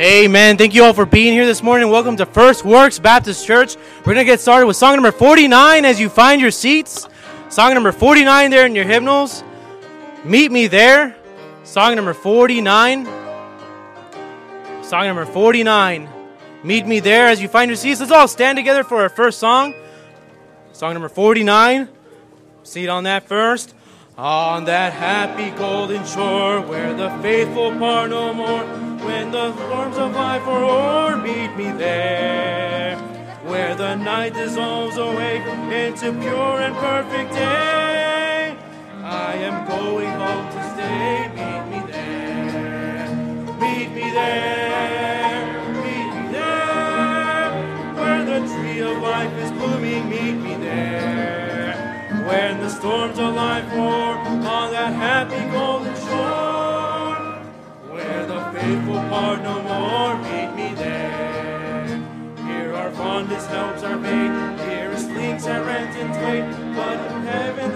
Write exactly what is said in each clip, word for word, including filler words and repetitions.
Amen. Thank you all for being here this morning. Welcome to First Works Baptist Church. We're going to get started with song number forty-nine as you find your seats. Song number forty-nine there in your hymnals. Meet Me There. Song number forty-nine. Song number forty-nine. Meet Me There as you find your seats. Let's all stand together for our first song. Song number forty-nine. Seat on that first. On that happy golden shore where the faithful part no more, when the storms of life are o'er, meet me there. Where the night dissolves away into pure and perfect day. I am going home to stay. Meet me there. Meet me there. Meet me there. Where the tree of life is blooming, meet me there. When the storms of life roar on that happy golden shore, where the faithful part no more, meet me there. Here our fondest helps are made, dearest links are rent and tight, but in heaven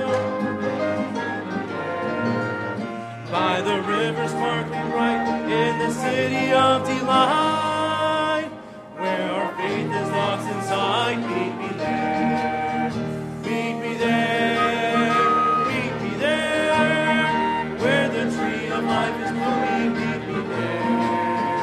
by the river sparkling bright, in the city of delight, where our faith is lost inside, meet me there. Meet me there, meet me there, where the tree of life is blooming, meet me there.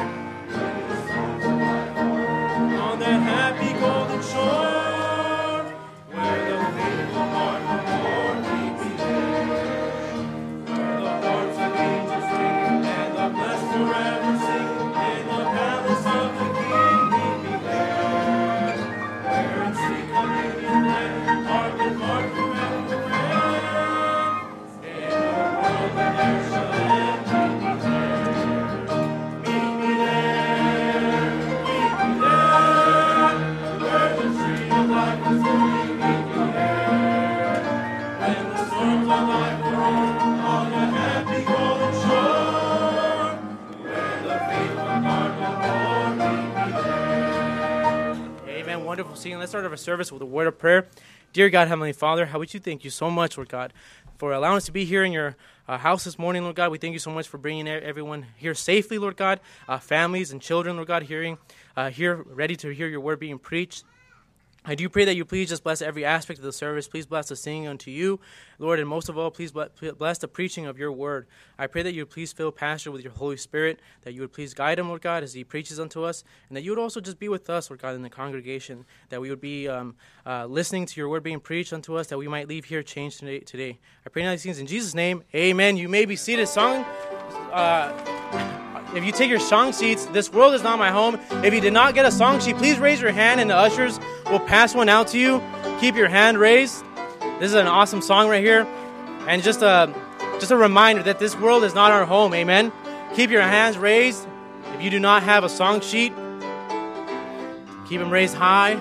On that happy golden shore, where the faithful part no more, meet me there. Where the harps of angels ring, and the blessed forever sing, in the palace of the King, meet me there. Where in sweet communion land, heart with heart forever friend, in a world where there shall end, meet me there. Meet me there, meet me there, where the tree of life is blooming, meet me there. When the storms of life are o'er, on that happy golden shore, where the faithful part no more, meet me there. Amen. Wonderful singing. Let's start our service with a word of prayer. Dear God, Heavenly Father, how would you thank you so much, Lord God, for allowing us to be here in your uh, house this morning, Lord God. We thank you so much for bringing everyone here safely, Lord God, uh, families and children, Lord God, hearing uh, here, ready to hear your word being preached. I do pray that you please just bless every aspect of the service. Please bless the singing unto you, Lord, and most of all, please bless the preaching of your word. I pray that you would please fill Pastor with your Holy Spirit, that you would please guide him, Lord God, as he preaches unto us, and that you would also just be with us, Lord God, in the congregation, that we would be um, uh, listening to your word being preached unto us, that we might leave here changed today. today. I pray now these things in Jesus' name. Amen. You may be seated. Song. Uh, If you take your song seats, this world is not my home. If you did not get a song sheet, please raise your hand and the ushers will pass one out to you. Keep your hand raised. This is an awesome song right here. And just a, just a reminder that this world is not our home. Amen. Keep your hands raised. If you do not have a song sheet, keep them raised high.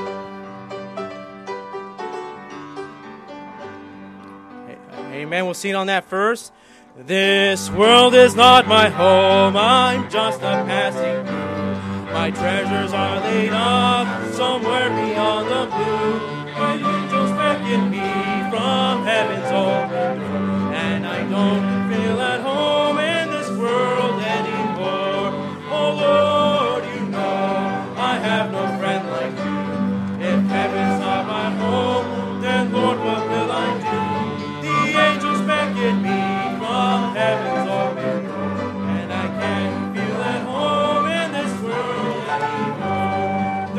Amen. We'll sing on that first. This world is not my home, I'm just a passing through. My treasures are laid up somewhere beyond the blue. My angels beckon me from heaven's open door, and I don't feel at home in this world anymore. Oh Lord, you know I have no friend like you. If heaven's not my home, then Lord, what will I do? The angels beckon me from heaven's open door, and I can't feel at home in this world anymore.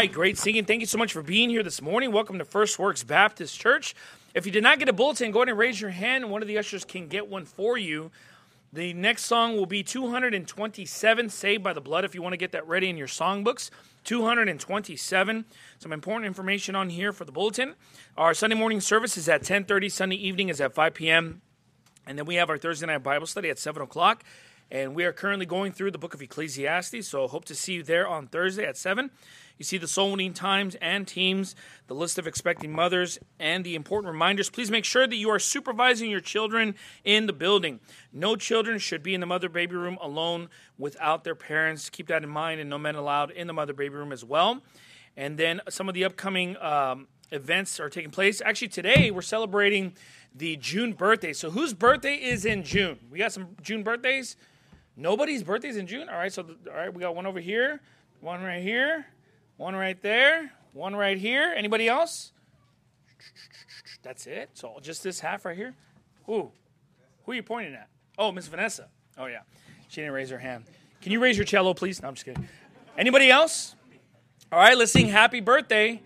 right, great singing. Thank you so much for being here this morning. Welcome to First Works Baptist Church. If you did not get a bulletin, go ahead and raise your hand, and one of the ushers can get one for you. The next song will be two hundred twenty-seven, Saved by the Blood, if you want to get that ready in your songbooks. two hundred twenty-seven. Some important information on here for the bulletin. Our Sunday morning service is at ten thirty. Sunday evening is at five p.m. And then we have our Thursday night Bible study at seven o'clock. And we are currently going through the book of Ecclesiastes, so hope to see you there on Thursday at seven. You see the soul winning times and teams, the list of expecting mothers, and the important reminders. Please make sure that you are supervising your children in the building. No children should be in the mother-baby room alone without their parents. Keep that in mind, and no men allowed in the mother-baby room as well. And then some of the upcoming um, events are taking place. Actually, today we're celebrating the June birthday. So whose birthday is in June? We got some June birthdays? Nobody's birthday is in June? All right, so all right, we got one over here, one right here, one right there, one right here. Anybody else? That's it? So just this half right here? Who? Who are you pointing at? Oh, Miss Vanessa. Oh, yeah. She didn't raise her hand. Can you raise your cello, please? No, I'm just kidding. Anybody else? All right, let's sing Happy Birthday.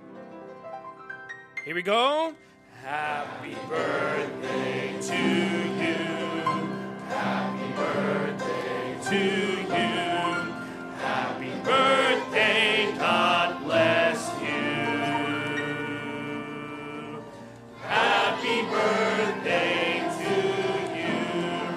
Here we go. Happy birthday to you. Happy birthday to you. Happy birthday, God bless you. Happy birthday to you.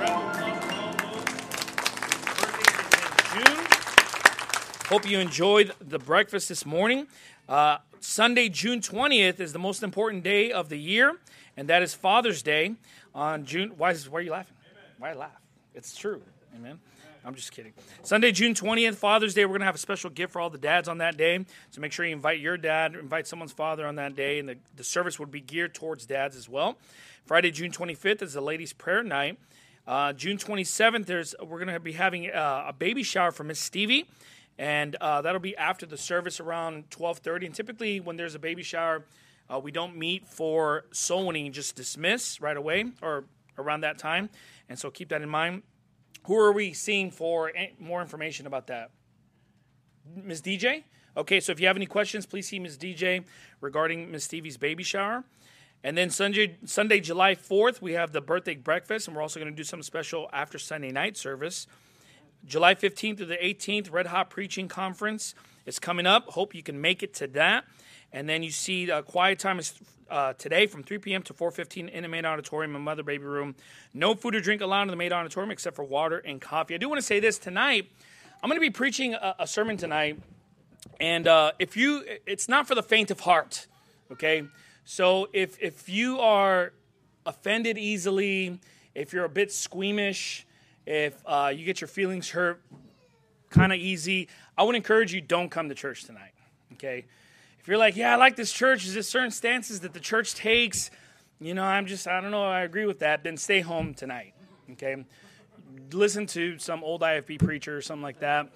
Birthday is in June. Hope you enjoyed the breakfast this morning. Uh, Sunday, June twentieth is the most important day of the year, and that is Father's Day on June. Why, is, why are you laughing? Amen. Why laugh? It's true. Amen. Amen. I'm just kidding. Sunday, June twentieth, Father's Day. We're going to have a special gift for all the dads on that day. So make sure you invite your dad, invite someone's father on that day, and the, the service would be geared towards dads as well. Friday, June twenty-fifth is the ladies' prayer night. Uh, June twenty-seventh, there's we're going to be having uh, a baby shower for Miss Stevie. And uh, that'll be after the service around twelve thirty. And typically when there's a baby shower, uh, we don't meet for soul winning, just dismiss right away or around that time. And so keep that in mind. Who are we seeing for more information about that? Miz D J? Okay, so if you have any questions, please see Miz D J regarding Miss Stevie's baby shower. And then Sunday, Sunday, July fourth, we have the birthday breakfast, and we're also going to do something special after Sunday night service. July fifteenth through the eighteenth, Red Hot Preaching Conference is coming up. Hope you can make it to that. And then you see uh, quiet time is uh, today from three p.m. to four fifteen in the main auditorium and Mother Baby Room. No food or drink allowed in the main auditorium except for water and coffee. I do want to say this tonight. I'm going to be preaching a, a sermon tonight. And uh, if you, it's not for the faint of heart, okay? So if if you are offended easily, if you're a bit squeamish, if uh, you get your feelings hurt kind of easy, I would encourage you, don't come to church tonight, okay? If you're like, yeah, I like this church, there's certain stances that the church takes, you know, I'm just, I don't know, I agree with that, then stay home tonight, okay? Listen to some old I F B preacher or something like that.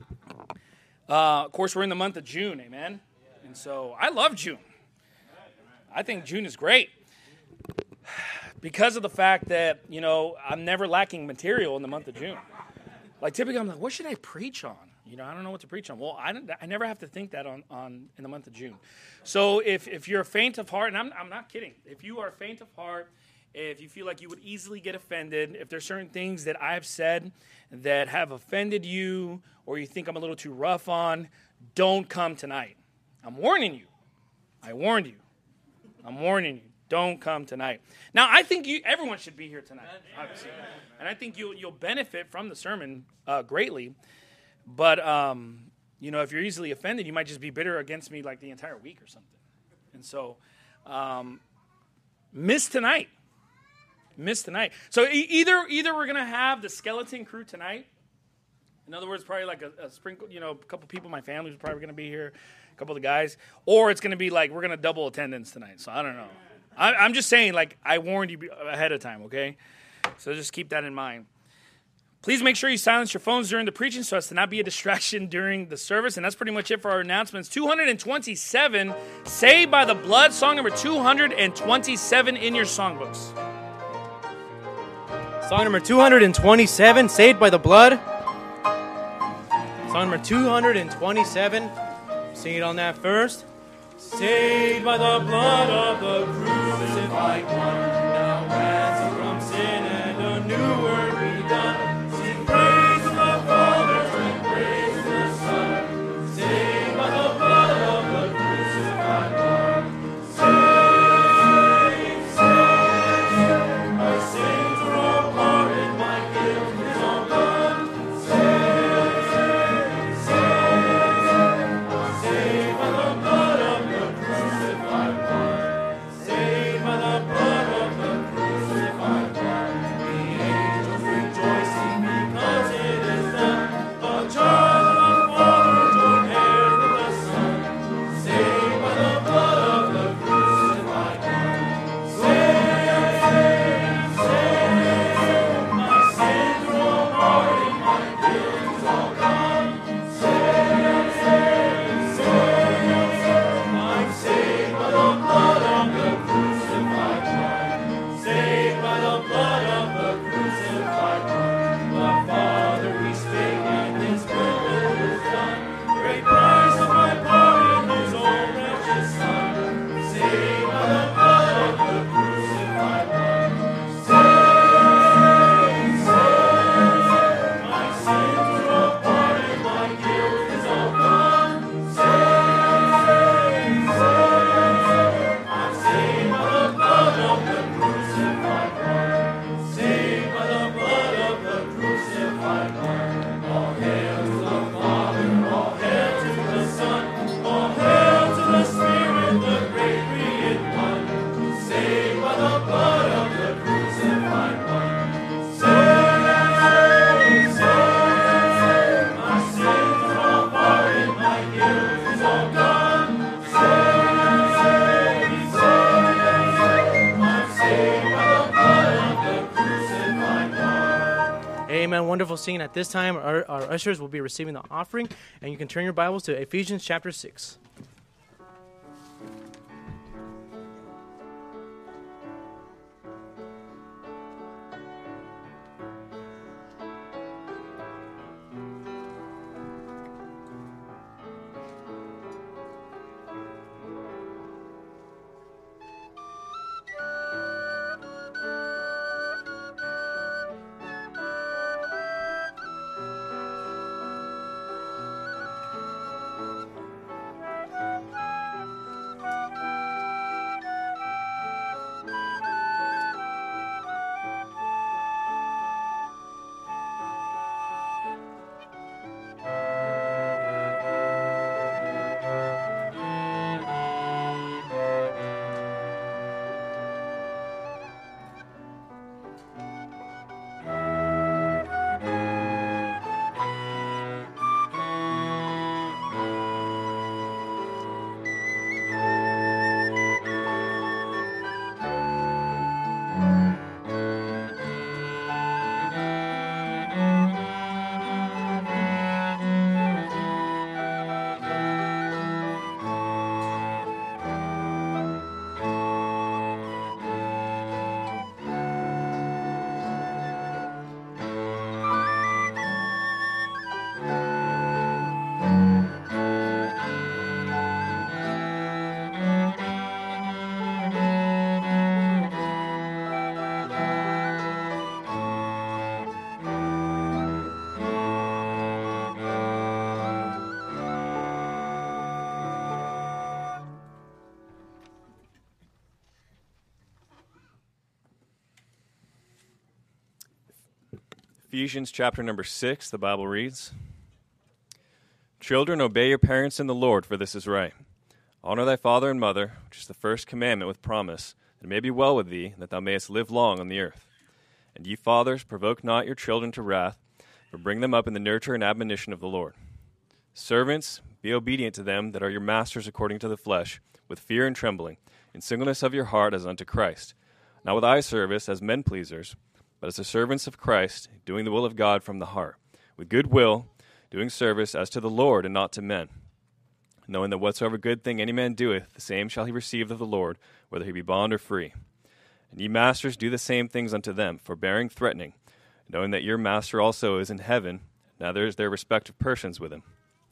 Uh, of course, we're in the month of June, amen? And so I love June. I think June is great. Because of the fact that, you know, I'm never lacking material in the month of June. Like, typically, I'm like, what should I preach on? You know, I don't know what to preach on. Well, I don't, I never have to think that on, on in the month of June. So if, if you're faint of heart, and I'm, I'm not kidding, if you are faint of heart, if you feel like you would easily get offended, if there's certain things that I've said that have offended you, or you think I'm a little too rough on, don't come tonight. I'm warning you. I warned you. I'm warning you. Don't come tonight. Now, I think you, everyone should be here tonight, obviously. And I think you'll, you'll benefit from the sermon uh, greatly. But, um, you know, if you're easily offended, you might just be bitter against me like the entire week or something. And so, um, miss tonight. Miss tonight. So e- either either we're going to have the skeleton crew tonight. In other words, probably like a, a sprinkle, you know, a couple people in my family is probably going to be here, a couple of the guys. Or it's going to be like we're going to double attendance tonight. So I don't know. I'm just saying, like, I warned you ahead of time, okay? So just keep that in mind. Please make sure you silence your phones during the preaching so as to not be a distraction during the service. And that's pretty much it for our announcements. two hundred twenty-seven, Saved by the Blood, song number two hundred twenty-seven in your songbooks. Song number two hundred twenty-seven, Saved by the Blood. Song number two hundred twenty-seven, Sing it on that first. Saved by the blood of the crucified one, now ransom from sin and a new work begun. Sing praise to the Father and praise to the Son, saved by the blood of the crucified one. Saved, saved, my sins are all pardoned, my guilt is all gone. Saved, saved, saved by the blood of the crucified one. Saved by the blood of the crucified one. The angels rejoicing because it is done. A child of the Father, joint heir with the Son. Saved by the blood of the crucified one. Saved, saved, my sins are all pardoned, my guilt is all gone. Saved, saved, saved, I'm saved by the blood of the crucified one. Saved by the blood of the crucified one. The Father we spake and His will is done. Great price of my pardon, His own precious Son. Saved by the blood of the crucified one. Saved, saved, my sins are all pardoned, my guilt is all gone. Saved, saved, I'm saved by the blood of the crucified one. Saved by the blood of the crucified one. All hail to the Father, all hail to the Son, all hail to the Spirit, the great three-in one. Saved by the blood of the crucified one. Saved, saved, my sins are all pardoned, my guilt is all gone. Saved, saved, I'm saved by the blood of the crucified one. Amen. Wonderful singing. At this time, our, our ushers will be receiving the offering, and you can turn your Bibles to Ephesians chapter six. Ephesians chapter number six, the Bible reads, Children, obey your parents in the Lord, for this is right. Honor thy father and mother, which is the first commandment with promise, that it may be well with thee, that thou mayest live long on the earth. And ye fathers, provoke not your children to wrath, but bring them up in the nurture and admonition of the Lord. Servants, be obedient to them that are your masters according to the flesh, with fear and trembling, in singleness of your heart as unto Christ, not with eye service as men pleasers, but as the servants of Christ, doing the will of God from the heart, with good will, doing service as to the Lord and not to men, knowing that whatsoever good thing any man doeth, the same shall he receive of the Lord, whether he be bond or free. And ye masters, do the same things unto them, forbearing, threatening, knowing that your master also is in heaven, neither is there respect of persons with him.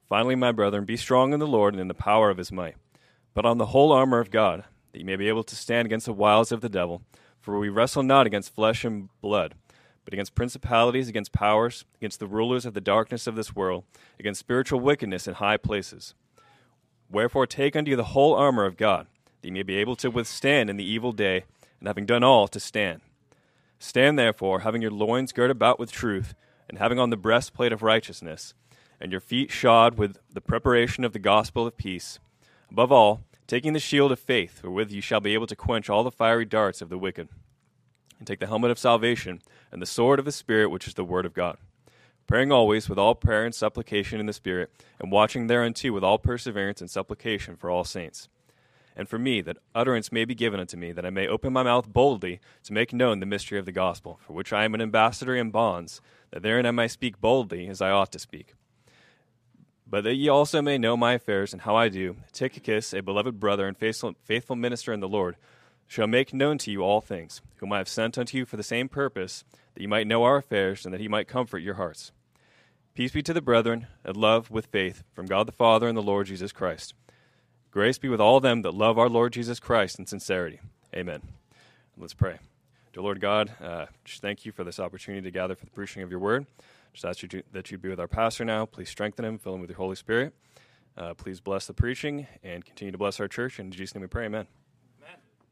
Finally, my brethren, be strong in the Lord and in the power of his might. Put on the whole armor of God, that you may be able to stand against the wiles of the devil. For we wrestle not against flesh and blood, but against principalities, against powers, against the rulers of the darkness of this world, against spiritual wickedness in high places. Wherefore take unto you the whole armor of God, that ye may be able to withstand in the evil day, and having done all, to stand. Stand therefore, having your loins girt about with truth, and having on the breastplate of righteousness, and your feet shod with the preparation of the gospel of peace. Above all, taking the shield of faith, wherewith ye shall be able to quench all the fiery darts of the wicked. And take the helmet of salvation, and the sword of the Spirit, which is the word of God. Praying always with all prayer and supplication in the Spirit, and watching thereunto with all perseverance and supplication for all saints. And for me, that utterance may be given unto me, that I may open my mouth boldly to make known the mystery of the gospel, for which I am an ambassador in bonds, that therein I may speak boldly as I ought to speak. But that ye also may know my affairs and how I do, Tychicus, a beloved brother and faithful, faithful minister in the Lord, shall make known to you all things, whom I have sent unto you for the same purpose, that ye might know our affairs, and that he might comfort your hearts. Peace be to the brethren, and love with faith, from God the Father and the Lord Jesus Christ. Grace be with all them that love our Lord Jesus Christ in sincerity. Amen. Let's pray. Dear Lord God, uh, just thank you for this opportunity to gather for the preaching of your word. Just ask you to, that you be with our pastor now. Please strengthen him, fill him with your Holy Spirit. Uh, please bless the preaching and continue to bless our church. In Jesus' name we pray, amen. Amen.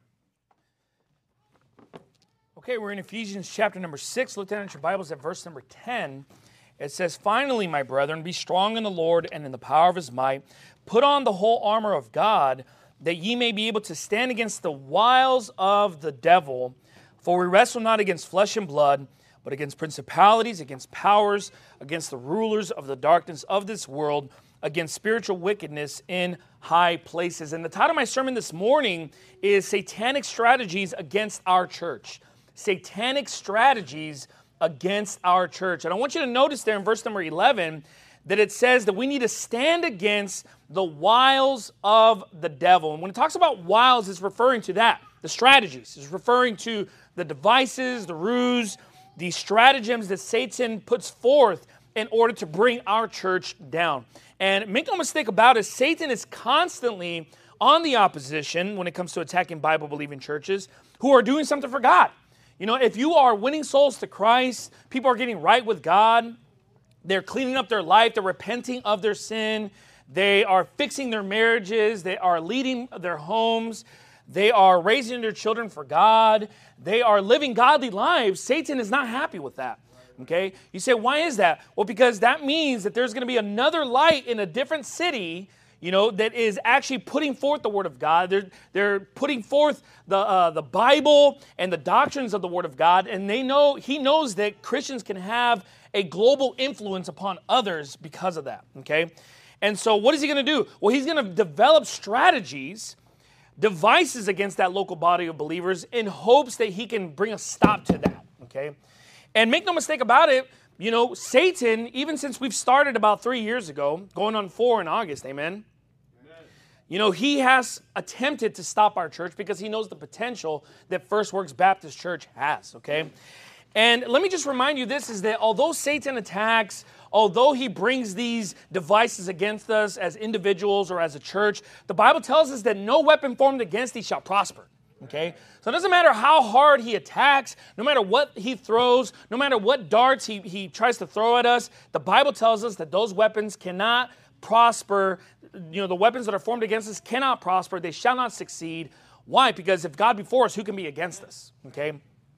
Okay, we're in Ephesians chapter number six. Look down at your Bibles at verse number ten. It says, Finally, my brethren, be strong in the Lord and in the power of his might. Put on the whole armor of God, that ye may be able to stand against the wiles of the devil. For we wrestle not against flesh and blood, but against principalities, against powers, against the rulers of the darkness of this world, against spiritual wickedness in high places. And the title of my sermon this morning is Satanic Strategies Against Our Church. Satanic Strategies Against Our Church. And I want you to notice there in verse number eleven that it says that we need to stand against the wiles of the devil. And when it talks about wiles, it's referring to that, the strategies. It's referring to the devices, the ruse, the stratagems that Satan puts forth in order to bring our church down. And make no mistake about it, Satan is constantly on the opposition when it comes to attacking Bible-believing churches who are doing something for God. You know, if you are winning souls to Christ, people are getting right with God, they're cleaning up their life, they're repenting of their sin, they are fixing their marriages, they are leading their homes, they are raising their children for God, they are living godly lives, Satan is not happy with that. Okay? You say, why is that? Well, because that means that there's going to be another light in a different city, you know, that is actually putting forth the Word of God. They're, they're putting forth the uh, the Bible and the doctrines of the Word of God, and they know, he knows that Christians can have a global influence upon others because of that, okay? And so what is he going to do? Well, he's going to develop strategies, devices against that local body of believers in hopes that he can bring a stop to that, okay? And make no mistake about it, you know, Satan, even since we've started about three years ago, going on four in August, amen? Amen. You know, he has attempted to stop our church because he knows the potential that First Works Baptist Church has, okay? And let me just remind you this, is that although Satan attacks, although he brings these devices against us as individuals or as a church, the Bible tells us that no weapon formed against thee shall prosper. Okay? So it doesn't matter how hard he attacks, no matter what he throws, no matter what darts he, he tries to throw at us, the Bible tells us that those weapons cannot prosper. You know, the weapons that are formed against us cannot prosper. They shall not succeed. Why? Because if God be for us, who can be against us? Okay?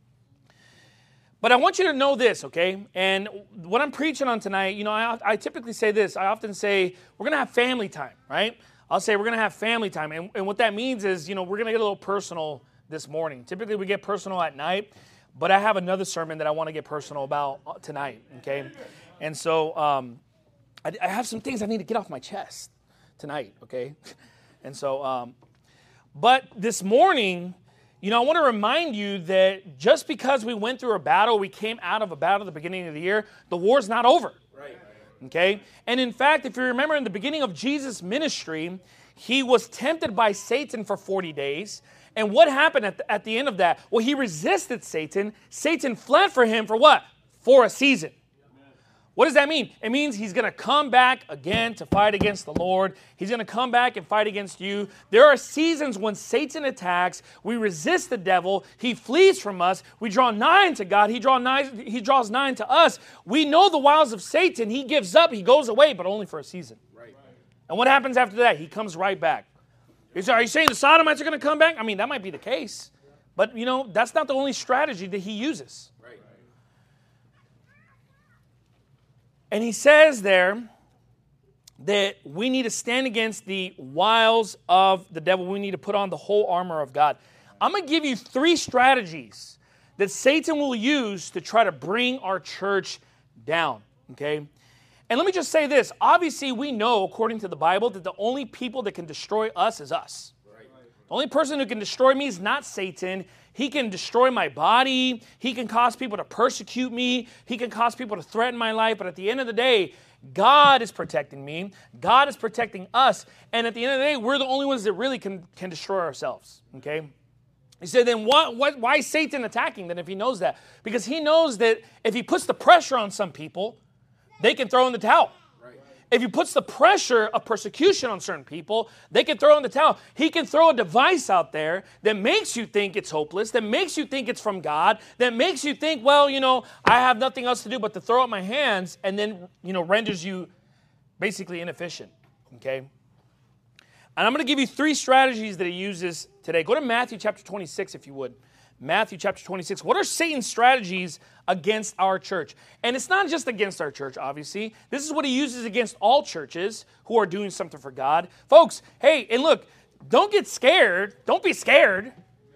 But I want you to know this, okay? And what I'm preaching on tonight, you know, I, I typically say this. I often say, we're going to have family time, right? I'll say we're going to have family time. And, and what that means is, you know, we're going to get a little personal this morning. Typically, we get personal at night. But I have another sermon that I want to get personal about tonight, okay? And so um, I, I have some things I need to get off my chest tonight, okay? And so, um, but this morning, you know, I want to remind you that just because we went through a battle, we came out of a battle at the beginning of the year, the war's not over. Right. Okay? And in fact, if you remember in the beginning of Jesus' ministry, he was tempted by Satan for forty days. And what happened at the, at the end of that? Well, he resisted Satan. Satan fled for him for what? For a season. What does that mean? It means he's going to come back again to fight against the Lord. He's going to come back and fight against you. There are seasons when Satan attacks. We resist the devil. He flees from us. We draw nigh to God. He, draw nigh, he draws nigh to us. We know the wiles of Satan. He gives up. He goes away, but only for a season. Right. And what happens after that? He comes right back. Are you saying the Sodomites are going to come back? I mean, that might be the case. But, you know, that's not the only strategy that he uses. And he says there that we need to stand against the wiles of the devil. We need to put on the whole armor of God. I'm going to give you three strategies that Satan will use to try to bring our church down, okay? And let me just say this. Obviously, we know, according to the Bible, that the only people that can destroy us is us. The only person who can destroy me is not Satan. He can destroy my body. He can cause people to persecute me. He can cause people to threaten my life. But at the end of the day, God is protecting me. God is protecting us. And at the end of the day, we're the only ones that really can, can destroy ourselves. Okay? He said, then what, what, why is Satan attacking then if he knows that? Because he knows that if he puts the pressure on some people, they can throw in the towel. If he puts the pressure of persecution on certain people, they can throw in the towel. He can throw a device out there that makes you think it's hopeless, that makes you think it's from God, that makes you think, well, you know, I have nothing else to do but to throw up my hands, and then, you know, renders you basically inefficient, okay? And I'm going to give you three strategies that he uses today. Go to Matthew chapter twenty-six, if you would. Matthew chapter twenty-six. What are Satan's strategies against our church? And it's not just against our church, obviously. This is what he uses against all churches who are doing something for God. Folks, hey, and look, don't get scared. Don't be scared.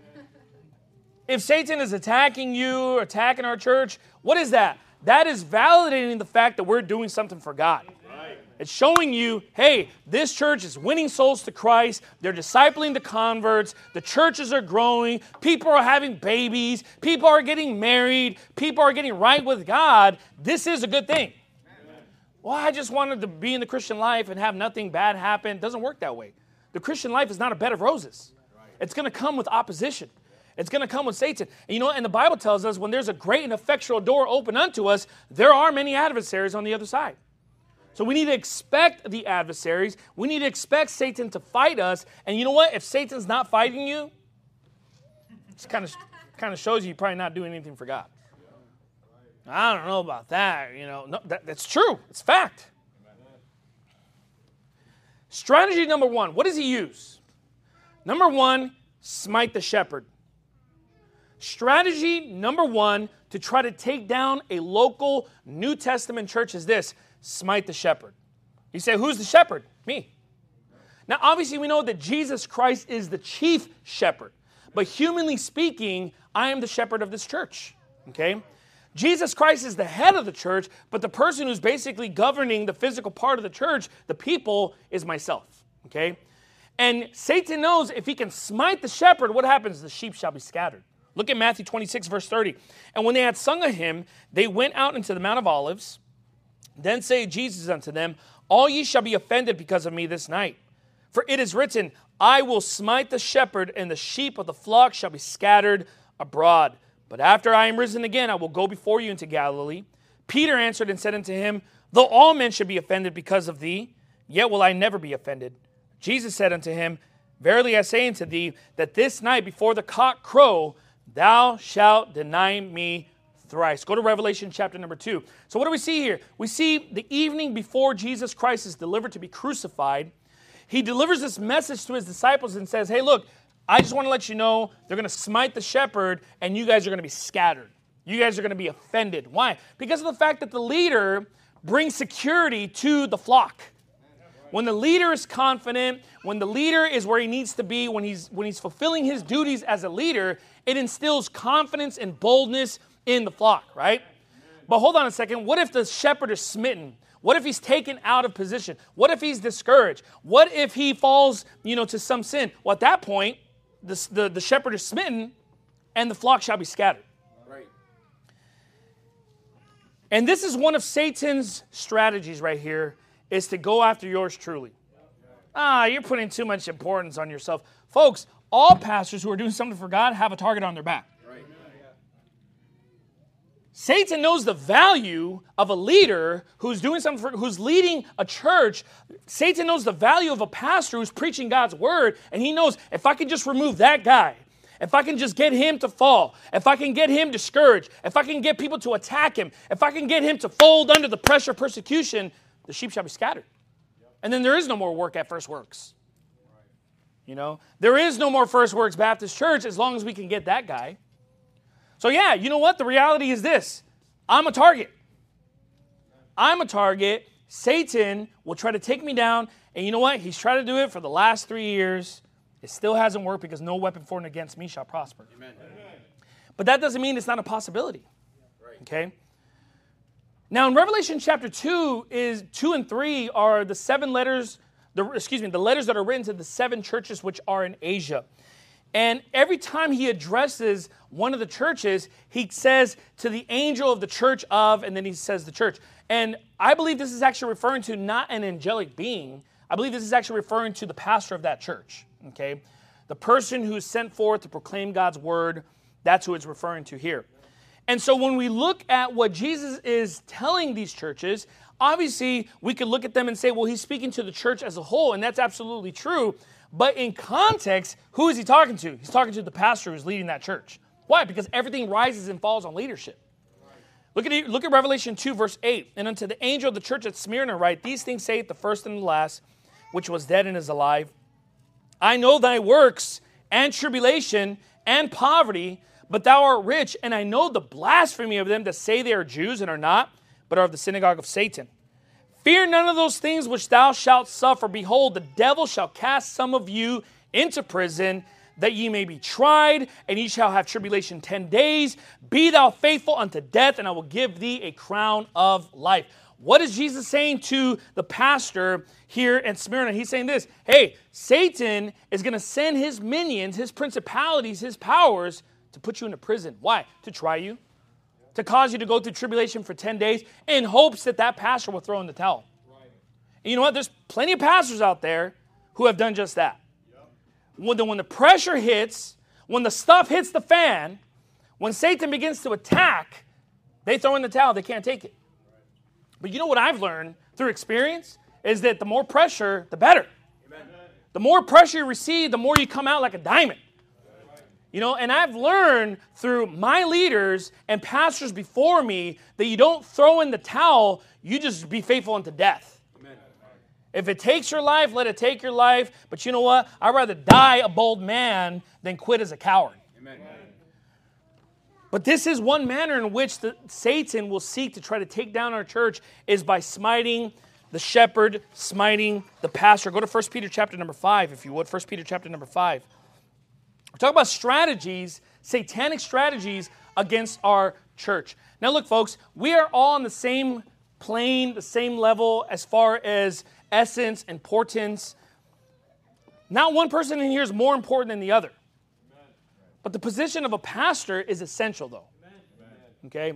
If Satan is attacking you, attacking our church, what is that? That is validating the fact that we're doing something for God. It's showing you, hey, this church is winning souls to Christ. They're discipling the converts. The churches are growing. People are having babies. People are getting married. People are getting right with God. This is a good thing. Amen. Well, I just wanted to be in the Christian life and have nothing bad happen. It doesn't work that way. The Christian life is not a bed of roses. It's going to come with opposition. It's going to come with Satan. And you know, and the Bible tells us when there's a great and effectual door open unto us, there are many adversaries on the other side. So we need to expect the adversaries. We need to expect Satan to fight us. And you know what? If Satan's not fighting you, it kind of kind of shows you you're probably not doing anything for God. I don't know about that. You know, no, that, that's true. It's fact. Strategy number one. What does he use? Number one, smite the shepherd. Strategy number one to try to take down a local New Testament church is this. Smite the shepherd. You say, who's the shepherd? Me. Now, obviously, we know that Jesus Christ is the chief shepherd. But humanly speaking, I am the shepherd of this church. Okay? Jesus Christ is the head of the church, but the person who's basically governing the physical part of the church, the people, is myself. Okay? And Satan knows if he can smite the shepherd, what happens? The sheep shall be scattered. Look at Matthew twenty-six, verse thirty. And when they had sung a hymn, they went out into the Mount of Olives. Then said Jesus unto them, all ye shall be offended because of me this night. For it is written, I will smite the shepherd, and the sheep of the flock shall be scattered abroad. But after I am risen again, I will go before you into Galilee. Peter answered and said unto him, though all men should be offended because of thee, yet will I never be offended. Jesus said unto him, verily I say unto thee, that this night before the cock crow, thou shalt deny me thrice. Go to Revelation chapter number two. So what do we see here? We see the evening before Jesus Christ is delivered to be crucified. He delivers this message to his disciples and says, hey, look, I just want to let you know they're going to smite the shepherd and you guys are going to be scattered. You guys are going to be offended. Why? Because of the fact that the leader brings security to the flock. When the leader is confident, when the leader is where he needs to be, when he's, when he's fulfilling his duties as a leader, it instills confidence and boldness in the flock, right? But hold on a second. What if the shepherd is smitten? What if he's taken out of position? What if he's discouraged? What if he falls, you know, to some sin? Well, at that point, the, the, the shepherd is smitten and the flock shall be scattered. Right. And this is one of Satan's strategies right here, is to go after yours truly. Ah, you're putting too much importance on yourself. Folks, all pastors who are doing something for God have a target on their back. Satan knows the value of a leader who's doing something, for, who's leading a church. Satan knows the value of a pastor who's preaching God's word, and he knows if I can just remove that guy, if I can just get him to fall, if I can get him discouraged, if I can get people to attack him, if I can get him to fold under the pressure of persecution, the sheep shall be scattered. And then there is no more work at First Works. You know, there is no more First Works Baptist Church as long as we can get that guy. So yeah, you know what? The reality is this. I'm a target. I'm a target. Satan will try to take me down. And you know what? He's tried to do it for the last three years. It still hasn't worked because no weapon formed against me shall prosper. Amen. But that doesn't mean it's not a possibility. Okay? Now in Revelation chapter two, is two and three are the seven letters, the, excuse me, the letters that are written to the seven churches which are in Asia. And every time he addresses one of the churches, he says to the angel of the church of, and then he says the church. And I believe this is actually referring to not an angelic being. I believe this is actually referring to the pastor of that church. Okay, the person who is sent forth to proclaim God's word, that's who it's referring to here. And so when we look at what Jesus is telling these churches, obviously we could look at them and say, well, he's speaking to the church as a whole, and that's absolutely true. But in context, who is he talking to? He's talking to the pastor who's leading that church. Why? Because everything rises and falls on leadership. Look at, look at Revelation two, verse eight. And unto the angel of the church at Smyrna write, these things saith the first and the last, which was dead and is alive. I know thy works and tribulation and poverty, but thou art rich, and I know the blasphemy of them that say they are Jews and are not, but are of the synagogue of Satan. Fear none of those things which thou shalt suffer. Behold, the devil shall cast some of you into prison, that ye may be tried, and ye shall have tribulation ten days. Be thou faithful unto death, and I will give thee a crown of life. What is Jesus saying to the pastor here at Smyrna? He's saying this, hey, Satan is going to send his minions, his principalities, his powers to put you into prison. Why? To try you. To cause you to go through tribulation for ten days in hopes that that pastor will throw in the towel. Right. And you know what? There's plenty of pastors out there who have done just that. Yep. When, the, when the pressure hits, when the stuff hits the fan, when Satan begins to attack, they throw in the towel. They can't take it. Right. But you know what I've learned through experience is that the more pressure, the better. Amen. The more pressure you receive, the more you come out like a diamond. You know, and I've learned through my leaders and pastors before me that you don't throw in the towel, you just be faithful unto death. Amen. If it takes your life, let it take your life. But you know what? I'd rather die a bold man than quit as a coward. Amen. But this is one manner in which the, Satan will seek to try to take down our church is by smiting the shepherd, smiting the pastor. Go to First Peter chapter number five, if you would. First Peter chapter number five. We're talking about strategies, satanic strategies against our church. Now look, folks, we are all on the same plane, the same level as far as essence, importance. Not one person in here is more important than the other. But the position of a pastor is essential, though. Okay?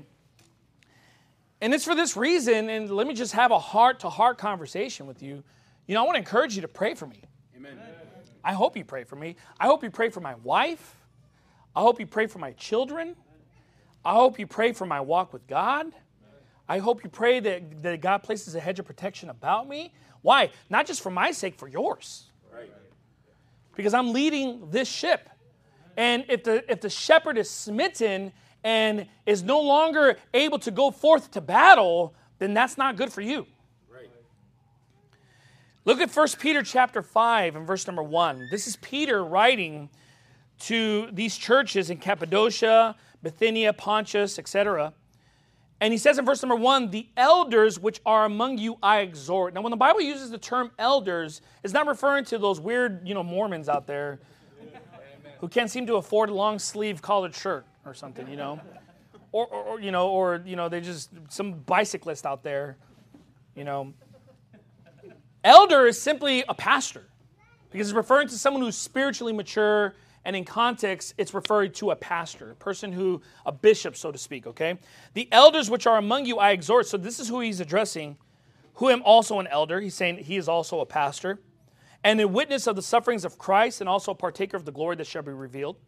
And it's for this reason, and let me just have a heart-to-heart conversation with you. You know, I want to encourage you to pray for me. Amen. I hope you pray for me. I hope you pray for my wife. I hope you pray for my children. I hope you pray for my walk with God. I hope you pray that, that God places a hedge of protection about me. Why? Not just for my sake, for yours. Right. Because I'm leading this ship. And if the, if the shepherd is smitten and is no longer able to go forth to battle, then that's not good for you. Look at First Peter chapter five and verse number one. This is Peter writing to these churches in Cappadocia, Bithynia, Pontus, et cetera. And he says in verse number one, the elders which are among you I exhort. Now when the Bible uses the term elders, it's not referring to those weird, you know, Mormons out there who can't seem to afford a long sleeve collared shirt or something, you know. Or, or, or you know, or, you know, they just, some bicyclist out there, you know. Elder is simply a pastor because it's referring to someone who's spiritually mature, and in context, it's referring to a pastor, a person who, a bishop, so to speak, okay? The elders which are among you I exhort. So this is who he's addressing, who am also an elder. He's saying he is also a pastor, and a witness of the sufferings of Christ, and also a partaker of the glory that shall be revealed.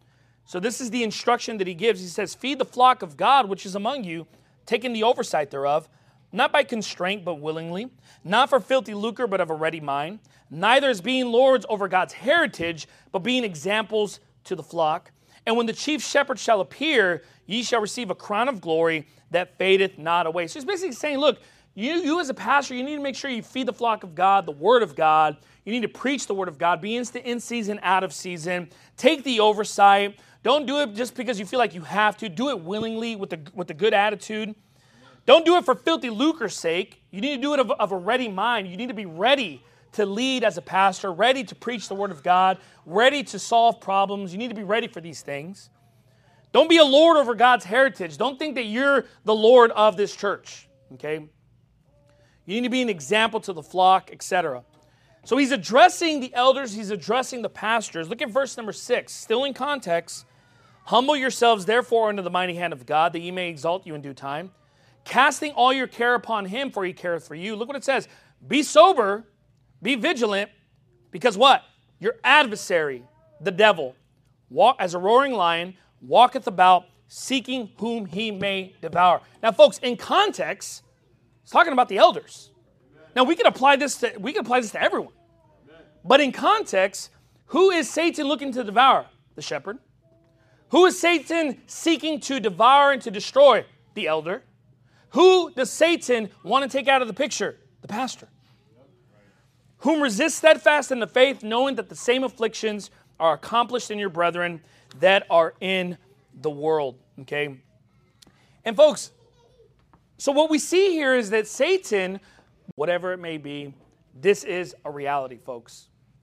So this is the instruction that he gives. He says, feed the flock of God, which is among you, taking the oversight thereof, not by constraint, but willingly, not for filthy lucre, but of a ready mind, neither as being lords over God's heritage, but being examples to the flock. And when the chief shepherd shall appear, ye shall receive a crown of glory that fadeth not away. So he's basically saying, look, you, you as a pastor, you need to make sure you feed the flock of God, the word of God. You need to preach the word of God, be in season, out of season. Take the oversight. Don't do it just because you feel like you have to. Do it willingly with a, with a good attitude. Don't do it for filthy lucre's sake. You need to do it of, of a ready mind. You need to be ready to lead as a pastor, ready to preach the word of God, ready to solve problems. You need to be ready for these things. Don't be a lord over God's heritage. Don't think that you're the Lord of this church, okay? You need to be an example to the flock, et cetera. So he's addressing the elders. He's addressing the pastors. Look at verse number six. Still in context. Humble yourselves, therefore, under the mighty hand of God, that he may exalt you in due time, casting all your care upon him, for he careth for you. Look what it says. Be sober, be vigilant, because what? Your adversary, the devil, walk as a roaring lion, walketh about, seeking whom he may devour. Now, folks, in context, it's talking about the elders. Now, we can apply this to, we can apply this to everyone. But in context, who is Satan looking to devour? The shepherd. Who is Satan seeking to devour and to destroy? The elder. Who does Satan want to take out of the picture? The pastor. Whom resist steadfast in the faith, knowing that the same afflictions are accomplished in your brethren that are in the world. Okay? And folks, so what we see here is that Satan, whatever it may be, this is a reality, folks.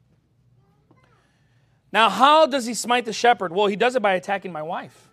Now, how does he smite the shepherd? Well, he does it by attacking my wife.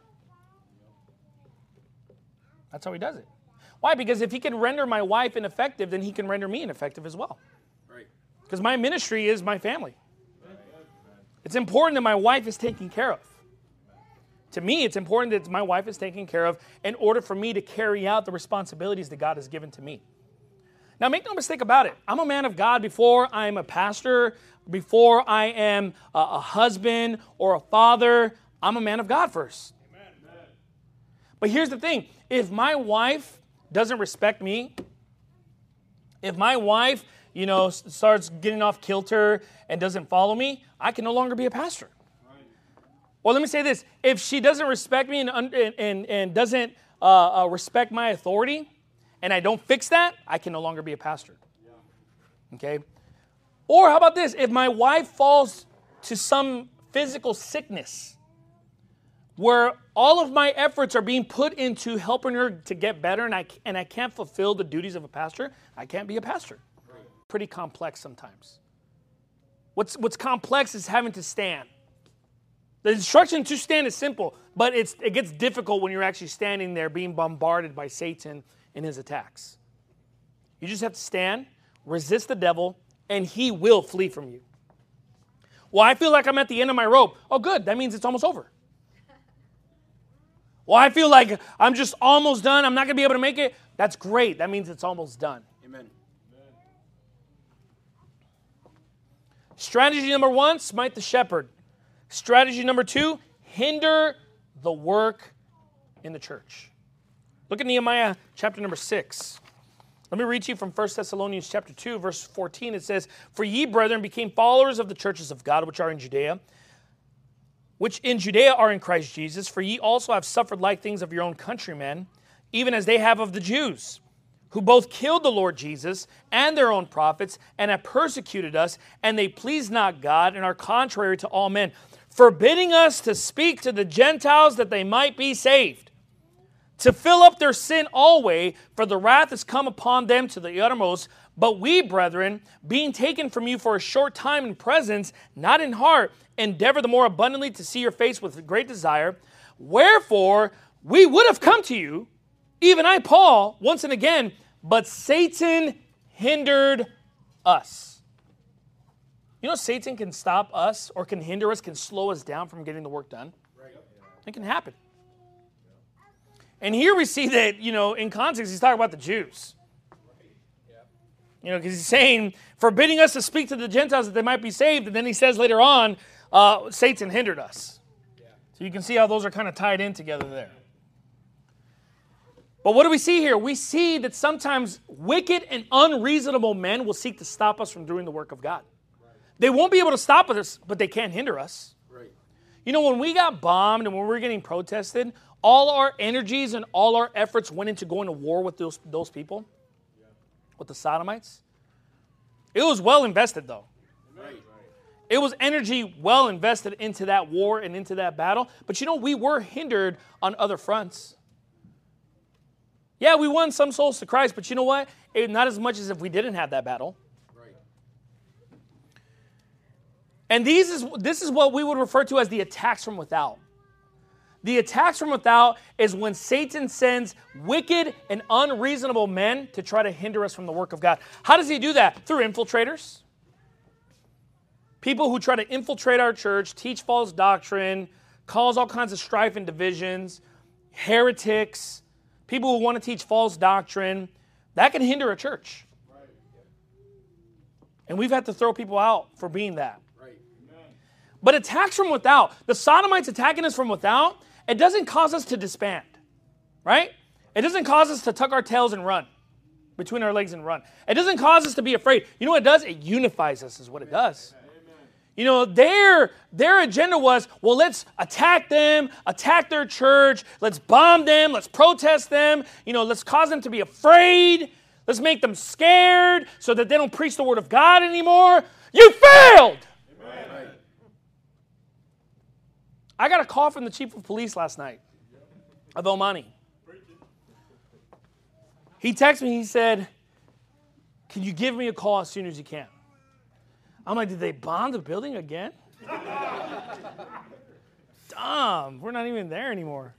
That's how he does it. Why? Because if he can render my wife ineffective, then he can render me ineffective as well. Because my ministry is my family. It's important that my wife is taken care of. To me, it's important that my wife is taken care of in order for me to carry out the responsibilities that God has given to me. Now, make no mistake about it. I'm a man of God before I'm a pastor, before I am a, a husband or a father. I'm a man of God first. Amen. But here's the thing. If my wife doesn't respect me, if my wife, you know, starts getting off kilter and doesn't follow me, I can no longer be a pastor. Right. Or let me say this. If she doesn't respect me and, and, and doesn't uh, uh, respect my authority, and I don't fix that, I can no longer be a pastor. Yeah. Okay? Or how about this? If my wife falls to some physical sickness where all of my efforts are being put into helping her to get better and I, and I can't fulfill the duties of a pastor, I can't be a pastor. Right. Pretty complex sometimes. What's, what's complex is having to stand. The instruction to stand is simple, but it's, it gets difficult when you're actually standing there being bombarded by Satan in his attacks. You just have to stand, resist the devil, and he will flee from you. Well, I feel like I'm at the end of my rope. Oh, good. That means it's almost over. Well, I feel like I'm just almost done. I'm not going to be able to make it. That's great. That means it's almost done. Amen. Strategy number one, smite the shepherd. Strategy number two, hinder the work in the church. Look at Nehemiah chapter number six. Let me read to you from First Thessalonians chapter two, verse fourteen. It says, For ye, brethren, became followers of the churches of God, which are in Judea, which in Judea are in Christ Jesus. For ye also have suffered like things of your own countrymen, even as they have of the Jews, who both killed the Lord Jesus and their own prophets, and have persecuted us, and they please not God, and are contrary to all men, forbidding us to speak to the Gentiles that they might be saved, to fill up their sin always, for the wrath is come upon them to the uttermost. But we, brethren, being taken from you for a short time in presence, not in heart, endeavor the more abundantly to see your face with great desire. Wherefore, we would have come to you, even I, Paul, once and again, but Satan hindered us. You know, Satan can stop us or can hinder us, can slow us down from getting the work done. It can happen. And here we see that, you know, in context, he's talking about the Jews. You know, because he's saying, forbidding us to speak to the Gentiles that they might be saved. And then he says later on, uh, Satan hindered us. So So you can see how those are kind of tied in together there. But what do we see here? We see that sometimes wicked and unreasonable men will seek to stop us from doing the work of God. They won't be able to stop us, but they can't hinder us. Right. You know, when we got bombed and when we were getting protested, all our energies and all our efforts went into going to war with those, those people, yeah. with the Sodomites. It was well invested, though. Right. It was energy well invested into that war and into that battle. But you know, we were hindered on other fronts. Yeah, we won some souls to Christ, but you know what? It, not as much as if we didn't have that battle. Right. And these is this is what we would refer to as the attacks from without. The attacks from without is when Satan sends wicked and unreasonable men to try to hinder us from the work of God. How does he do that? Through infiltrators. People who try to infiltrate our church, teach false doctrine, cause all kinds of strife and divisions, heretics, people who want to teach false doctrine. That can hinder a church. And we've had to throw people out for being that. Right. But attacks from without, the Sodomites attacking us from without, it doesn't cause us to disband, right? It doesn't cause us to tuck our tails and run, between our legs and run. It doesn't cause us to be afraid. You know what it does? It unifies us is what it does. You know, their, their agenda was, well, let's attack them, attack their church, let's bomb them, let's protest them, you know, let's cause them to be afraid, let's make them scared so that they don't preach the word of God anymore. You failed! Right. I got a call from the chief of police last night of Omani. He texted me, he said, can you give me a call as soon as you can? I'm like, did they bomb the building again? Dumb. We're not even there anymore.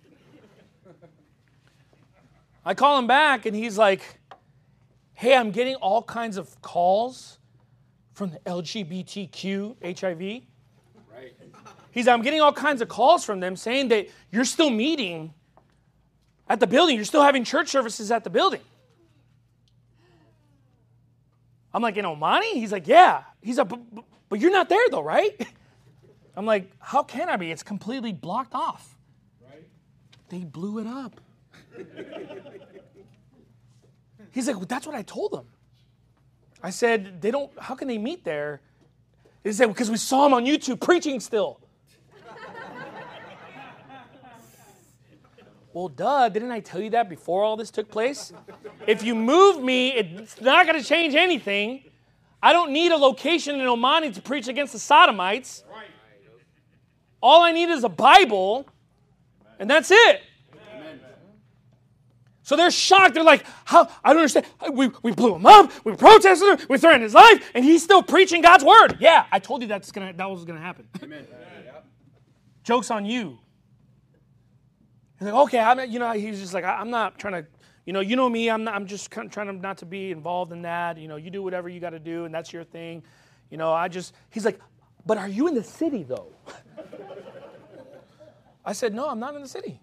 I call him back, and he's like, hey, I'm getting all kinds of calls from the L G B T Q H I V. Right. He's like, I'm getting all kinds of calls from them saying that you're still meeting at the building. You're still having church services at the building. I'm like, in Omani? He's like, yeah. He's like, but, but you're not there though, right? I'm like, how can I be? It's completely blocked off. Right. They blew it up. He's like, well, that's what I told them. I said, they don't, how can they meet there? They said, because we saw him on YouTube preaching still. Well, duh, didn't I tell you that before all this took place? If you move me, it's not going to change anything. I don't need a location in Omani to preach against the Sodomites. All I need is a Bible, and that's it. Amen. So they're shocked. They're like, "How? I don't understand. We, we blew him up. We protested him. We threatened his life, and he's still preaching God's word." Yeah, I told you that's gonna, that was going to happen. Amen. Joke's on you. He's like, okay, I'm, you know, he's just like, I'm not trying to, you know, you know me, I'm not, I'm just kind of trying to not to be involved in that. You know, you do whatever you got to do, and that's your thing. You know, I just, he's like, but are you in the city, though? I said, no, I'm not in the city.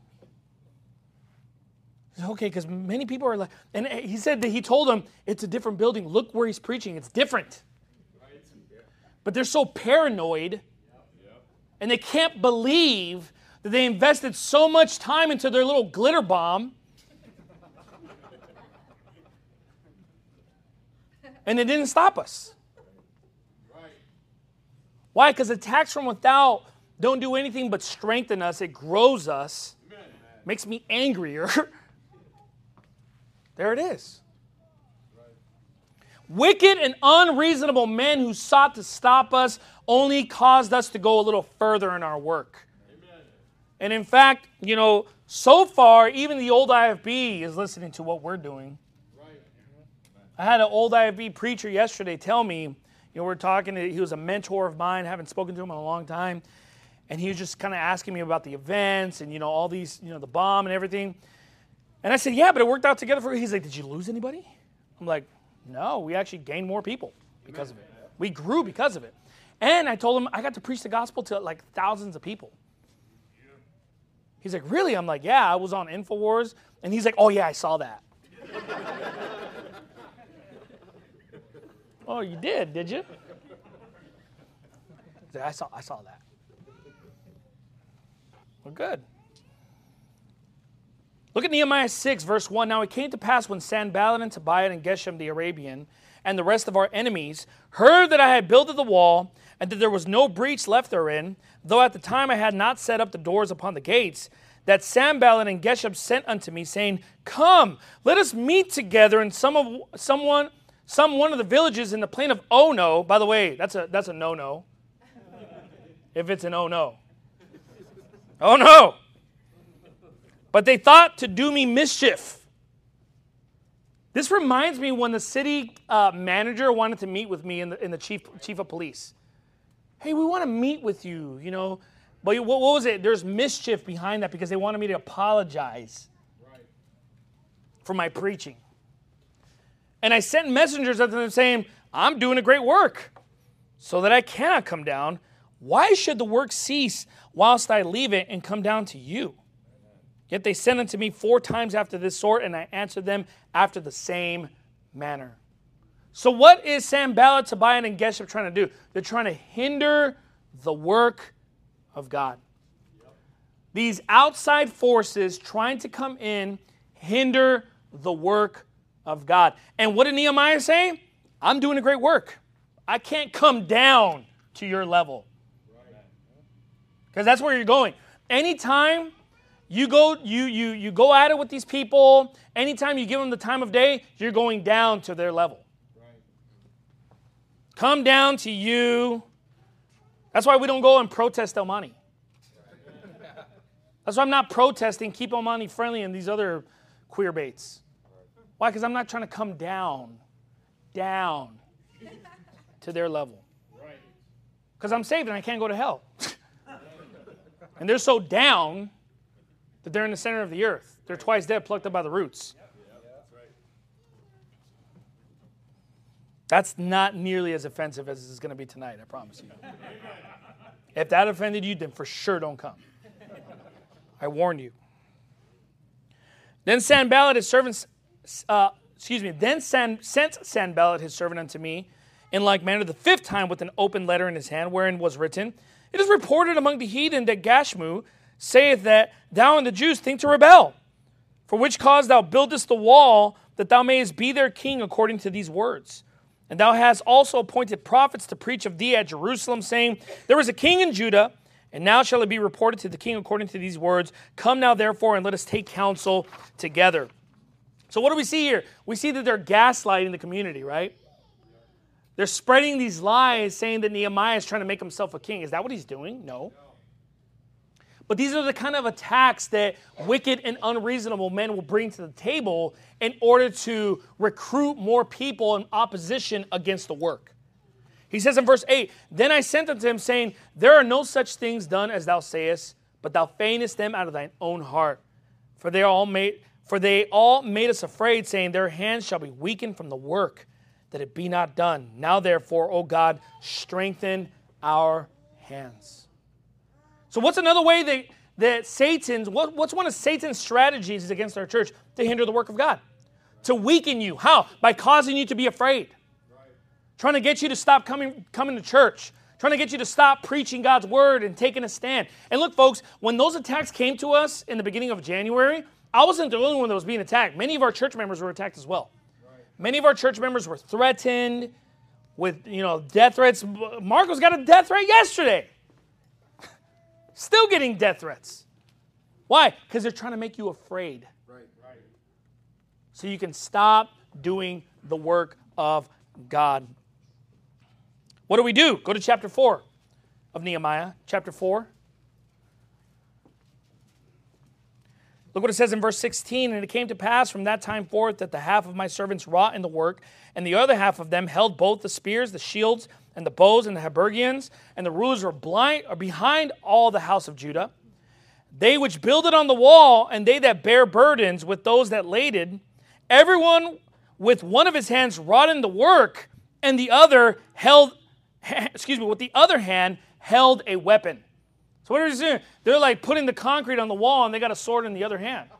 He said, okay, because many people are like, and he said that he told them, it's a different building. Look where he's preaching. It's different. But they're so paranoid, and they can't believe that they invested so much time into their little glitter bomb, and it didn't stop us. Why? Because attacks from without don't do anything but strengthen us. It grows us, makes me angrier. There it is. Wicked and unreasonable men who sought to stop us only caused us to go a little further in our work. And in fact, you know, so far, even the old I F B is listening to what we're doing. I had an old I F B preacher yesterday tell me, you know, we're talking, he was a mentor of mine, haven't spoken to him in a long time, and he was just kind of asking me about the events and, you know, all these, you know, the bomb and everything. And I said, yeah, but it worked out together for you. He's like, did you lose anybody? I'm like, no, we actually gained more people because of it. We grew because of it. And I told him I got to preach the gospel to like thousands of people. He's like, really? I'm like, yeah, I was on InfoWars. And he's like, oh, yeah, I saw that. Oh, you did, did you? He's like, I saw, I saw that. Well, good. Look at Nehemiah six, verse one. Now it came to pass when Sanballat and Tobiah and Geshem the Arabian and the rest of our enemies heard that I had builded the wall and that there was no breach left therein, though at the time I had not set up the doors upon the gates, that Sanballat and Geshem sent unto me, saying, Come, let us meet together in some of someone, some one of the villages in the plain of Ono. By the way, that's a that's a no-no. If it's an oh no. Oh no. But they thought to do me mischief. This reminds me when the city uh, manager wanted to meet with me and the, and the chief chief of police. Hey, we want to meet with you, you know. But what, what was it? There's mischief behind that because they wanted me to apologize right. for my preaching. And I sent messengers up to them saying, I'm doing a great work so that I cannot come down. Why should the work cease whilst I leave it and come down to you? Yet they sent unto me four times after this sort, and I answered them after the same manner. So what is Sanballat, Tobiah, and Geshem trying to do? They're trying to hinder the work of God. Yep. These outside forces trying to come in, hinder the work of God. And what did Nehemiah say? I'm doing a great work. I can't come down to your level. Because that's where you're going. Anytime you go, you, you, you go at it with these people, anytime you give them the time of day, you're going down to their level. Right. Come down to you. That's why we don't go and protest El Monte. That's why I'm not protesting Keep El Monte Friendly and these other queer baits. Why? Because I'm not trying to come down, down to their level. Because I'm saved and I can't go to hell. And they're so down that they're in the center of the earth. They're twice dead, plucked up by the roots. That's not nearly as offensive as it's going to be tonight, I promise you. If that offended you, then for sure don't come. I warned you. Then Sanballat, his servants, uh, excuse me, then San, sent Sanballat, his servant, unto me, in like manner the fifth time with an open letter in his hand, wherein was written, It is reported among the heathen that Gashmu saith that thou and the Jews think to rebel, for which cause thou buildest the wall, that thou mayest be their king according to these words. And thou hast also appointed prophets to preach of thee at Jerusalem, saying, There is a king in Judah, and now shall it be reported to the king according to these words. Come now, therefore, and let us take counsel together. So what do we see here? We see that they're gaslighting the community, right? They're spreading these lies, saying that Nehemiah is trying to make himself a king. Is that what he's doing? No. But these are the kind of attacks that wicked and unreasonable men will bring to the table in order to recruit more people in opposition against the work. He says in verse eight, Then I sent unto him, saying, There are no such things done as thou sayest, but thou feignest them out of thine own heart. For they all made, for they all made us afraid, saying, Their hands shall be weakened from the work, that it be not done. Now therefore, O God, strengthen our hands. So what's another way that, that Satan's, what, what's one of Satan's strategies against our church to hinder the work of God? To weaken you. How? By causing you to be afraid. Right. Trying to get you to stop coming, coming to church. Trying to get you to stop preaching God's word and taking a stand. And look, folks, when those attacks came to us in the beginning of January, I wasn't the only one that was being attacked. Many of our church members were attacked as well. Right. Many of our church members were threatened with, you know, death threats. Marcos got a death threat yesterday. Still getting death threats. Why? Because they're trying to make you afraid. Right, right. So you can stop doing the work of God. What do we do? Go to chapter four of Nehemiah. Chapter four. Look what it says in verse sixteen. And it came to pass from that time forth that the half of my servants wrought in the work, and the other half of them held both the spears, the shields, and the bows, and the habergeons, and the rulers were blind or behind all the house of Judah. They which builded on the wall, and they that bear burdens with those that laded, everyone with one of his hands wrought in the work, and the other held, excuse me, with the other hand held a weapon. So what are they doing? They're like putting the concrete on the wall, and they got a sword in the other hand.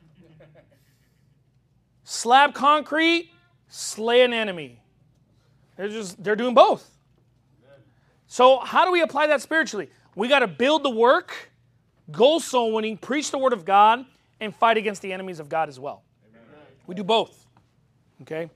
Slab concrete, slay an enemy. They're just they're doing both. So how do we apply that spiritually? We got to build the work, go soul winning, preach the word of God, and fight against the enemies of God as well. Amen. We do both. Okay?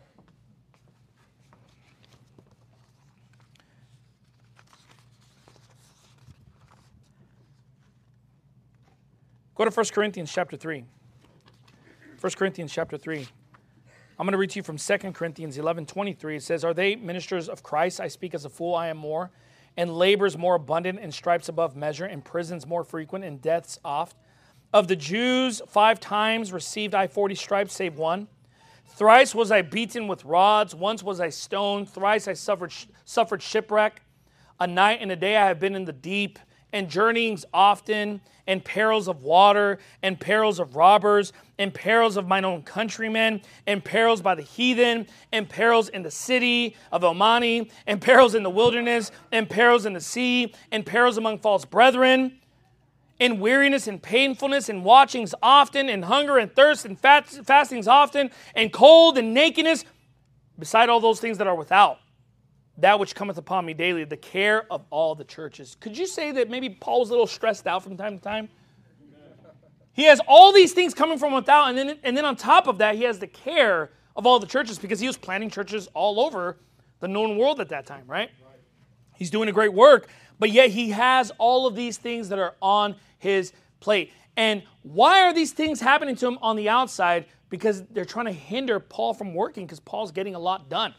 Go to First Corinthians chapter three. First Corinthians chapter three. I'm going to read to you from Second Corinthians eleven twenty-three. It says, "Are they ministers of Christ? I speak as a fool, I am more. And labors more abundant, and stripes above measure, and prisons more frequent, and deaths oft. Of the Jews, five times received I forty stripes, save one. Thrice was I beaten with rods. Once was I stoned. Thrice I suffered suffered shipwreck. A night and a day I have been in the deep, and journeyings often, and perils of water, and perils of robbers, and perils of mine own countrymen, and perils by the heathen, and perils in the city of Omani, and perils in the wilderness, and perils in the sea, and perils among false brethren, in weariness and painfulness, and watchings often, and hunger and thirst, and fast, fastings often, and cold and nakedness, beside all those things that are without. That which cometh upon me daily, the care of all the churches." Could you say that maybe Paul was a little stressed out from time to time? He has all these things coming from without, and then, and then on top of that, he has the care of all the churches because he was planting churches all over the known world at that time, right? Right. He's doing a great work, but yet he has all of these things that are on his plate. And why are these things happening to him on the outside? Because they're trying to hinder Paul from working because Paul's getting a lot done.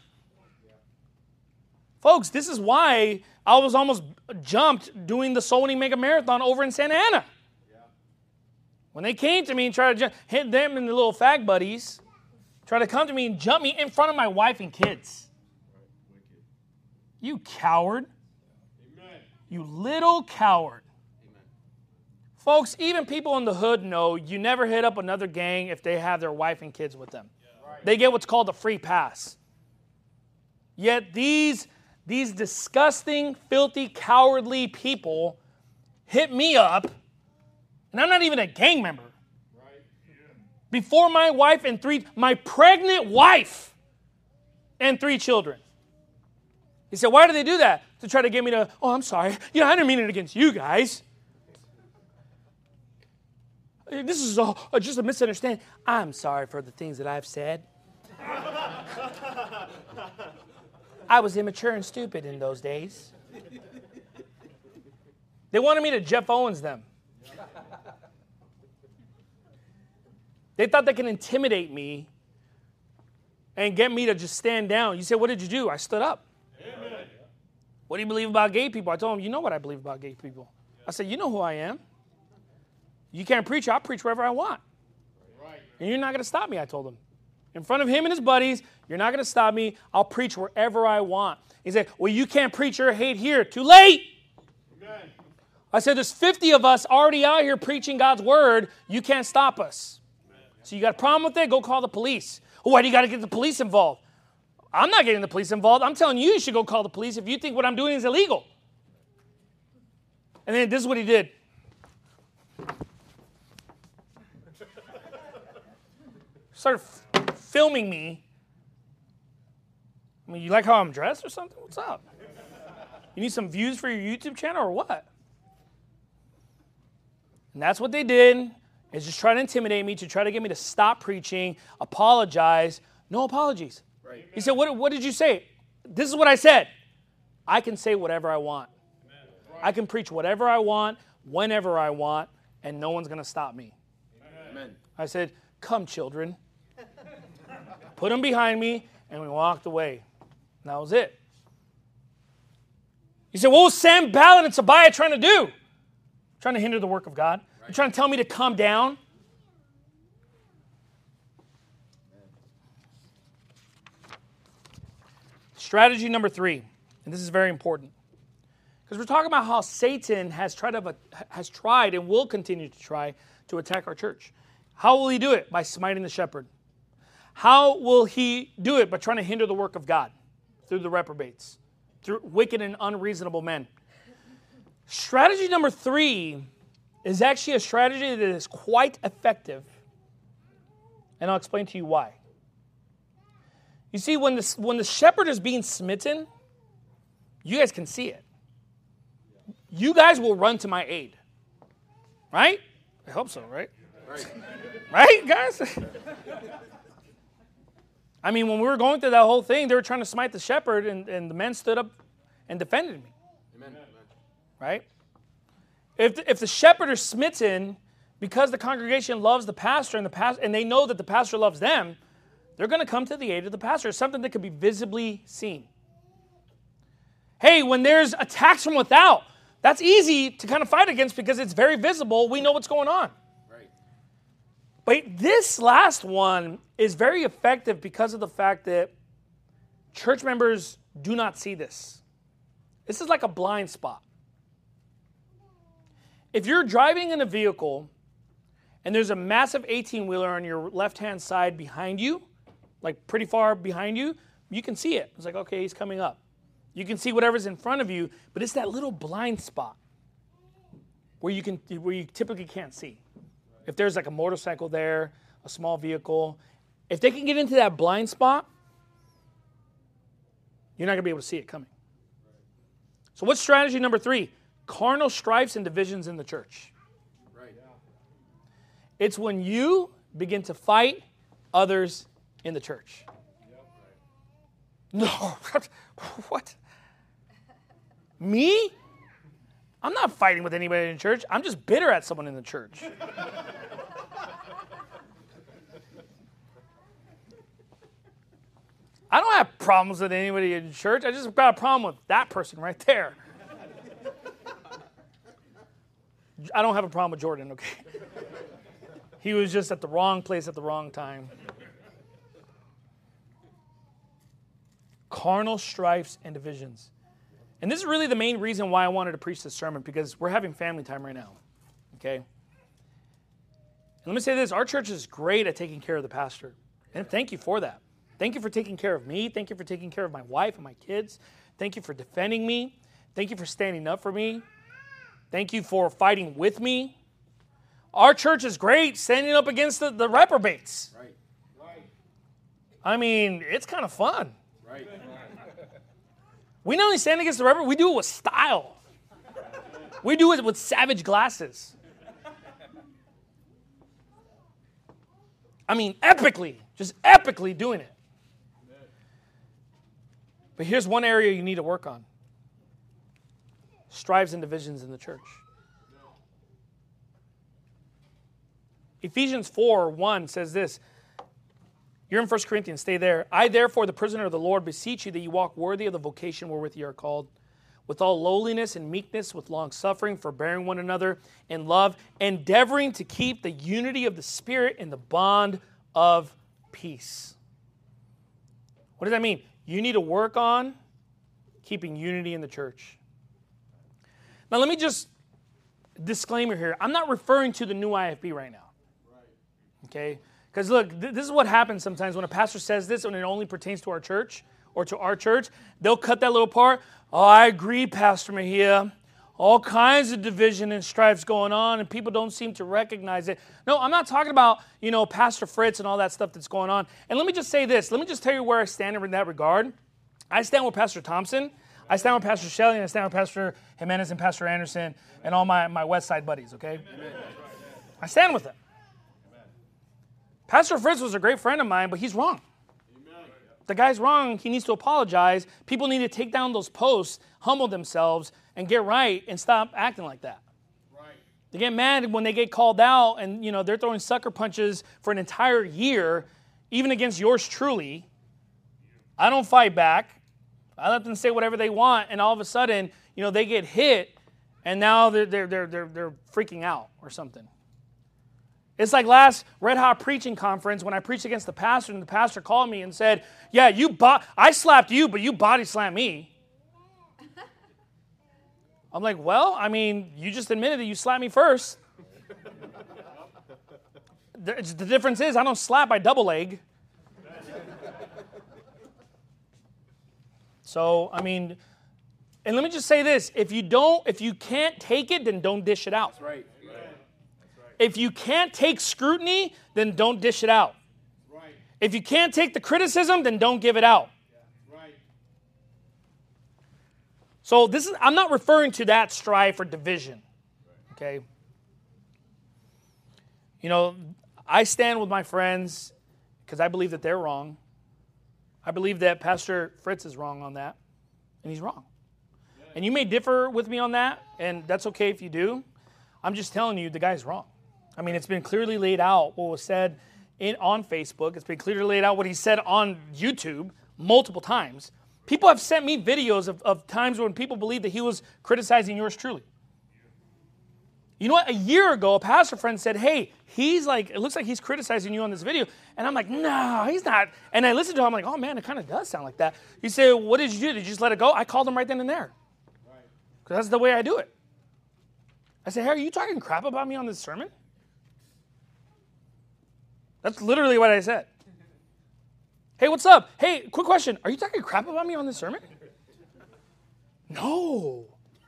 Folks, this is why I was almost jumped doing the Soul Winning Mega Marathon over in Santa Ana. Yeah. When they came to me and tried to jump, hit them and the little fag buddies, tried to come to me and jump me in front of my wife and kids. Right. You coward. Amen. You little coward. Amen. Folks, even people in the hood know you never hit up another gang if they have their wife and kids with them. Yeah. Right. They get what's called a free pass. Yet these... These disgusting, filthy, cowardly people hit me up, and I'm not even a gang member. Right. Yeah. Before my wife and three, my pregnant wife and three children. He said, "Why do they do that?" To try to get me to, "Oh, I'm sorry. You know, I didn't mean it against you guys. This is all just a misunderstanding. I'm sorry for the things that I've said. I was immature and stupid in those days." They wanted me to Jeff Owens them. They thought they could intimidate me and get me to just stand down. You say, "What did you do?" I stood up. Amen. "What do you believe about gay people?" I told them, "You know what I believe about gay people." I said, "You know who I am. You can't preach. I'll preach wherever I want. Right. And you're not going to stop me," I told him. In front of him and his buddies, "You're not going to stop me. I'll preach wherever I want." He said, "Well, you can't preach your hate here." Too late. Amen. I said, "There's fifty of us already out here preaching God's word. You can't stop us. Amen. So you got a problem with it? Go call the police." "Well, why do you got to get the police involved?" "I'm not getting the police involved. I'm telling you you should go call the police if you think what I'm doing is illegal." And then this is what he did. Started filming me. I mean, you like how I'm dressed or something? What's up? You need some views for your YouTube channel or what? And that's what they did, is just try to intimidate me, to try to get me to stop preaching, apologize. No apologies. Right. He said, what, what did you say? This is what I said. I can say whatever I want. Amen. I can preach whatever I want, whenever I want, and no one's going to stop me. Amen. I said, "Come, children." Put them behind me, and we walked away. And that was it. You said, "What was Sam Ballard and Tobiah trying to do?" Trying to hinder the work of God. Right. They're trying to tell me to calm down. Strategy number three, and this is very important, because we're talking about how Satan has tried, to, has tried and will continue to try to attack our church. How will he do it? By smiting the shepherd. How will he do it? By trying to hinder the work of God through the reprobates, through wicked and unreasonable men. Strategy number three is actually a strategy that is quite effective, and I'll explain to you why. You see, when the, when the shepherd is being smitten, you guys can see it. You guys will run to my aid. Right? I hope so, right? Right. Right, guys? I mean, when we were going through that whole thing, they were trying to smite the shepherd, and, and the men stood up and defended me. Amen. Right? If the, if the shepherd is smitten because the congregation loves the pastor and the past, and they know that the pastor loves them, they're going to come to the aid of the pastor. It's something that can be visibly seen. Hey, when there's attacks from without, that's easy to kind of fight against because it's very visible. We know what's going on. Right. But this last one is very effective because of the fact that church members do not see this. This is like a blind spot. If you're driving in a vehicle and there's a massive eighteen-wheeler on your left-hand side behind you, like pretty far behind you, you can see it. It's like, okay, he's coming up. You can see whatever's in front of you, but it's that little blind spot where you can where you typically can't see. If there's like a motorcycle there, a small vehicle, if they can get into that blind spot, you're not going to be able to see it coming. So what's strategy number three? Carnal strifes and divisions in the church. Right. It's when you begin to fight others in the church. No. What? Me? I'm not fighting with anybody in church. I'm just bitter at someone in the church. I don't have problems with anybody in church. I just got a problem with that person right there. I don't have a problem with Jordan, okay? He was just at the wrong place at the wrong time. Carnal strifes and divisions. And this is really the main reason why I wanted to preach this sermon, because we're having family time right now, okay? And let me say this, our church is great at taking care of the pastor, and thank you for that. Thank you for taking care of me. Thank you for taking care of my wife and my kids. Thank you for defending me. Thank you for standing up for me. Thank you for fighting with me. Our church is great standing up against the, the reprobates. Right. Right. I mean, it's kind of fun. Right. We not only stand against the reprobate, we do it with style. We do it with savage glasses. I mean, epically, just epically doing it. But here's one area you need to work on. Strives and divisions in the church. Ephesians four one says this. You're in First Corinthians, stay there. I therefore, the prisoner of the Lord, beseech you that you walk worthy of the vocation wherewith you are called, with all lowliness and meekness, with long suffering, forbearing one another in love, endeavoring to keep the unity of the Spirit in the bond of peace. What does that mean? You need to work on keeping unity in the church. Now, let me just disclaimer here. I'm not referring to the new I F B right now. Okay? Because look, th- this is what happens sometimes when a pastor says this and it only pertains to our church or to our church. They'll cut that little part. Oh, I agree, Pastor Mejia. All kinds of division and strifes going on, and people don't seem to recognize it. No, I'm not talking about, you know, Pastor Fritz and all that stuff that's going on. And let me just say this. Let me just tell you where I stand in that regard. I stand with Pastor Thompson. I stand with Pastor Shelley, and I stand with Pastor Jimenez and Pastor Anderson and all my, my West Side buddies, okay? Amen. I stand with them. Pastor Fritz was a great friend of mine, but he's wrong. Amen. The guy's wrong. He needs to apologize. People need to take down those posts, humble themselves, and get right and stop acting like that. Right. They get mad when they get called out and, you know, they're throwing sucker punches for an entire year, even against yours truly. I don't fight back. I let them say whatever they want, and all of a sudden, you know, they get hit, and now they're they're they're they're, they're freaking out or something. It's like last Red Hot Preaching Conference when I preached against the pastor, and the pastor called me and said, yeah, you bo- I slapped you, but you body slammed me. I'm like, well, I mean, you just admitted that you slapped me first. the, the difference is I don't slap, I double leg. So, I mean, and let me just say this. If you don't, if you can't take it, then don't dish it out. That's right. If you can't take scrutiny, then don't dish it out. Right. If you can't take the criticism, then don't give it out. Right. So this is, I'm not referring to that strife or division. Okay? You know, I stand with my friends because I believe that they're wrong. I believe that Pastor Fritz is wrong on that, and he's wrong. And you may differ with me on that, and that's okay if you do. I'm just telling you, the guy's wrong. I mean, it's been clearly laid out what was said in on Facebook. It's been clearly laid out what he said on YouTube multiple times. People have sent me videos of, of times when people believe that he was criticizing yours truly. You know what? A year ago, a pastor friend said, hey, he's like, it looks like he's criticizing you on this video. And I'm like, no, he's not. And I listened to him, I'm like, oh man, it kind of does sound like that. He said, what did you do? Did you just let it go? I called him right then and there. Because that's the way I do it. I said, hey, are you talking crap about me on this sermon? That's literally what I said. Hey, what's up? Hey, quick question. Are you talking crap about me on this sermon? No.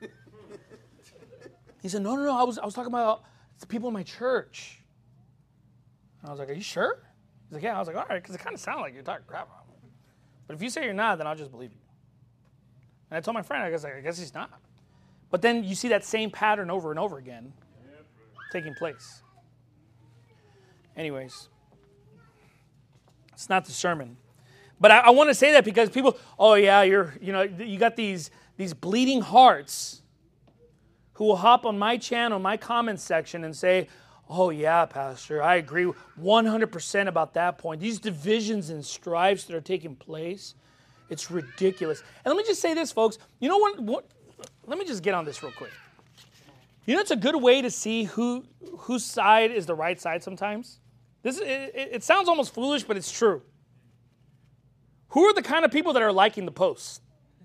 He said, no, no, no. I was, I was talking about the people in my church. And I was like, are you sure? He's like, yeah. I was like, all right, because it kind of sounds like you're talking crap about me. But if you say you're not, then I'll just believe you. And I told my friend, I guess, I guess he's not. But then you see that same pattern over and over again taking place. Anyways, it's not the sermon. But I, I want to say that because people, oh yeah, you're, you know, you got these, these bleeding hearts who will hop on my channel, my comments section and say, oh yeah, Pastor, I agree one hundred percent about that point. These divisions and strifes that are taking place, it's ridiculous. And let me just say this, folks. You know what, what let me just get on this real quick. You know, it's a good way to see who whose side is the right side sometimes. This it, it, it sounds almost foolish, but it's true. Who are the kind of people that are liking the posts?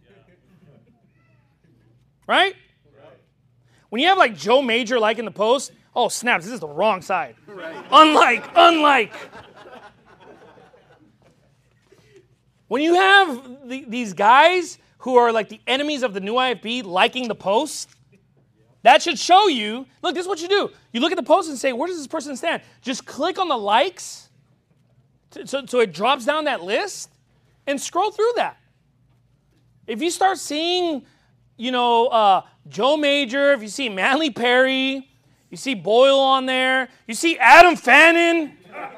Right? When you have like Joe Major liking the post, oh snaps, this is the wrong side. Right. Unlike, unlike. When you have the, these guys who are like the enemies of the new I F B liking the post, that should show you, look, this is what you do. You look at the post and say, where does this person stand? Just click on the likes to, so, so it drops down that list and scroll through that. If you start seeing, you know, uh, Joe Major, if you see Manly Perry, you see Boyle on there, you see Adam Fannin.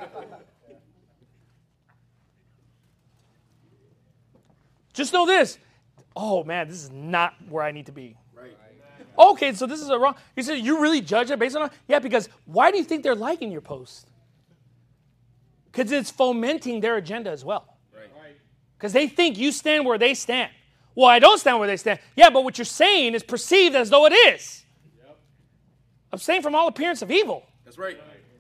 Just know this. Oh, man, this is not where I need to be. Right. Okay, so this is a wrong. You said you really judge it based on? Yeah, because why do you think they're liking your post? Because it's fomenting their agenda as well. Right. Because they think you stand where they stand. Well, I don't stand where they stand. Yeah, but what you're saying is perceived as though it is. Yep. Abstain from all appearance of evil. That's right.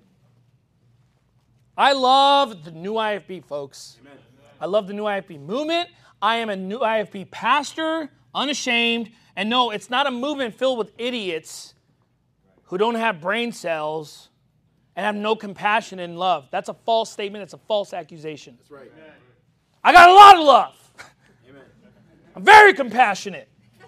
I love the new I F B, folks. Amen. I love the new I F B movement. I am a new I F B pastor, unashamed. And no, it's not a movement filled with idiots who don't have brain cells and have no compassion and love. That's a false statement. It's a false accusation. That's right. Amen. I got a lot of love. Amen. I'm very compassionate.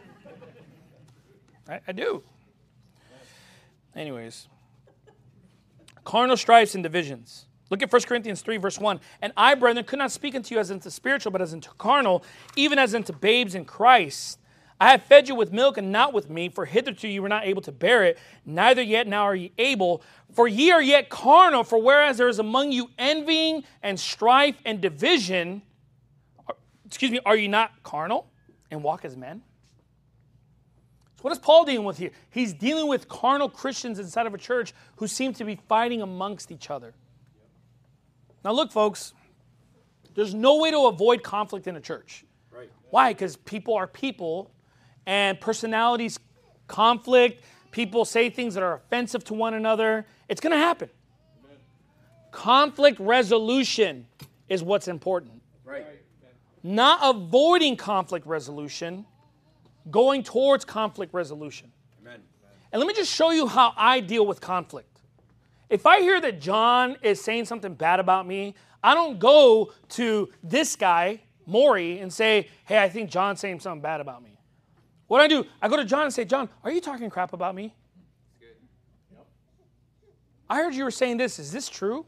I, I do. Anyways. Carnal strifes and divisions. Look at First Corinthians three, verse one. And I, brethren, could not speak unto you as into spiritual, but as into carnal, even as into babes in Christ. I have fed you with milk and not with meat, for hitherto you were not able to bear it, neither yet now are ye able. For ye are yet carnal, for whereas there is among you envying and strife and division, excuse me, are ye not carnal and walk as men? So what is Paul dealing with here? He's dealing with carnal Christians inside of a church who seem to be fighting amongst each other. Now look, folks, there's no way to avoid conflict in a church. Right. Why? Because people are people, and personalities conflict. People say things that are offensive to one another. It's going to happen. Amen. Conflict resolution is what's important. Right. Not avoiding conflict resolution, going towards conflict resolution. Amen. And let me just show you how I deal with conflict. If I hear that John is saying something bad about me, I don't go to this guy, Maury, and say, hey, I think John's saying something bad about me. What do I do? I go to John and say, John, are you talking crap about me? Good. Yep. I heard you were saying this. Is this true?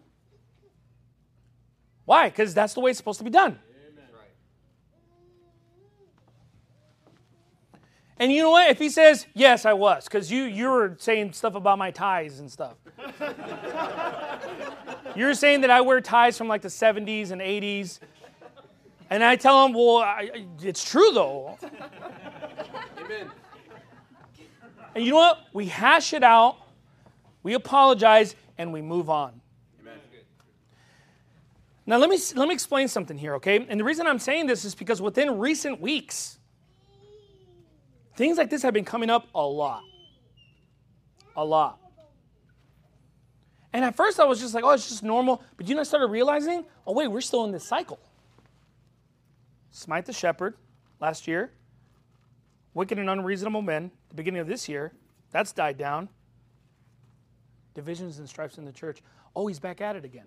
Why? Because that's the way it's supposed to be done. Amen. Right. And you know what? If he says, yes, I was, because you, you were saying stuff about my ties and stuff. You're saying that I wear ties from like the seventies and eighties. And I tell him, well, I, it's true though. Amen. And you know what? We hash it out, we apologize, and we move on. Amen. Now let me let me explain something here, okay? And the reason I'm saying this is because within recent weeks, things like this have been coming up a lot. A lot. And at first I was just like, oh, it's just normal. But you know, I started realizing, oh, wait, we're still in this cycle. Smite the shepherd last year. Wicked and unreasonable men, the beginning of this year. That's died down. Divisions and strifes in the church. Oh, he's back at it again.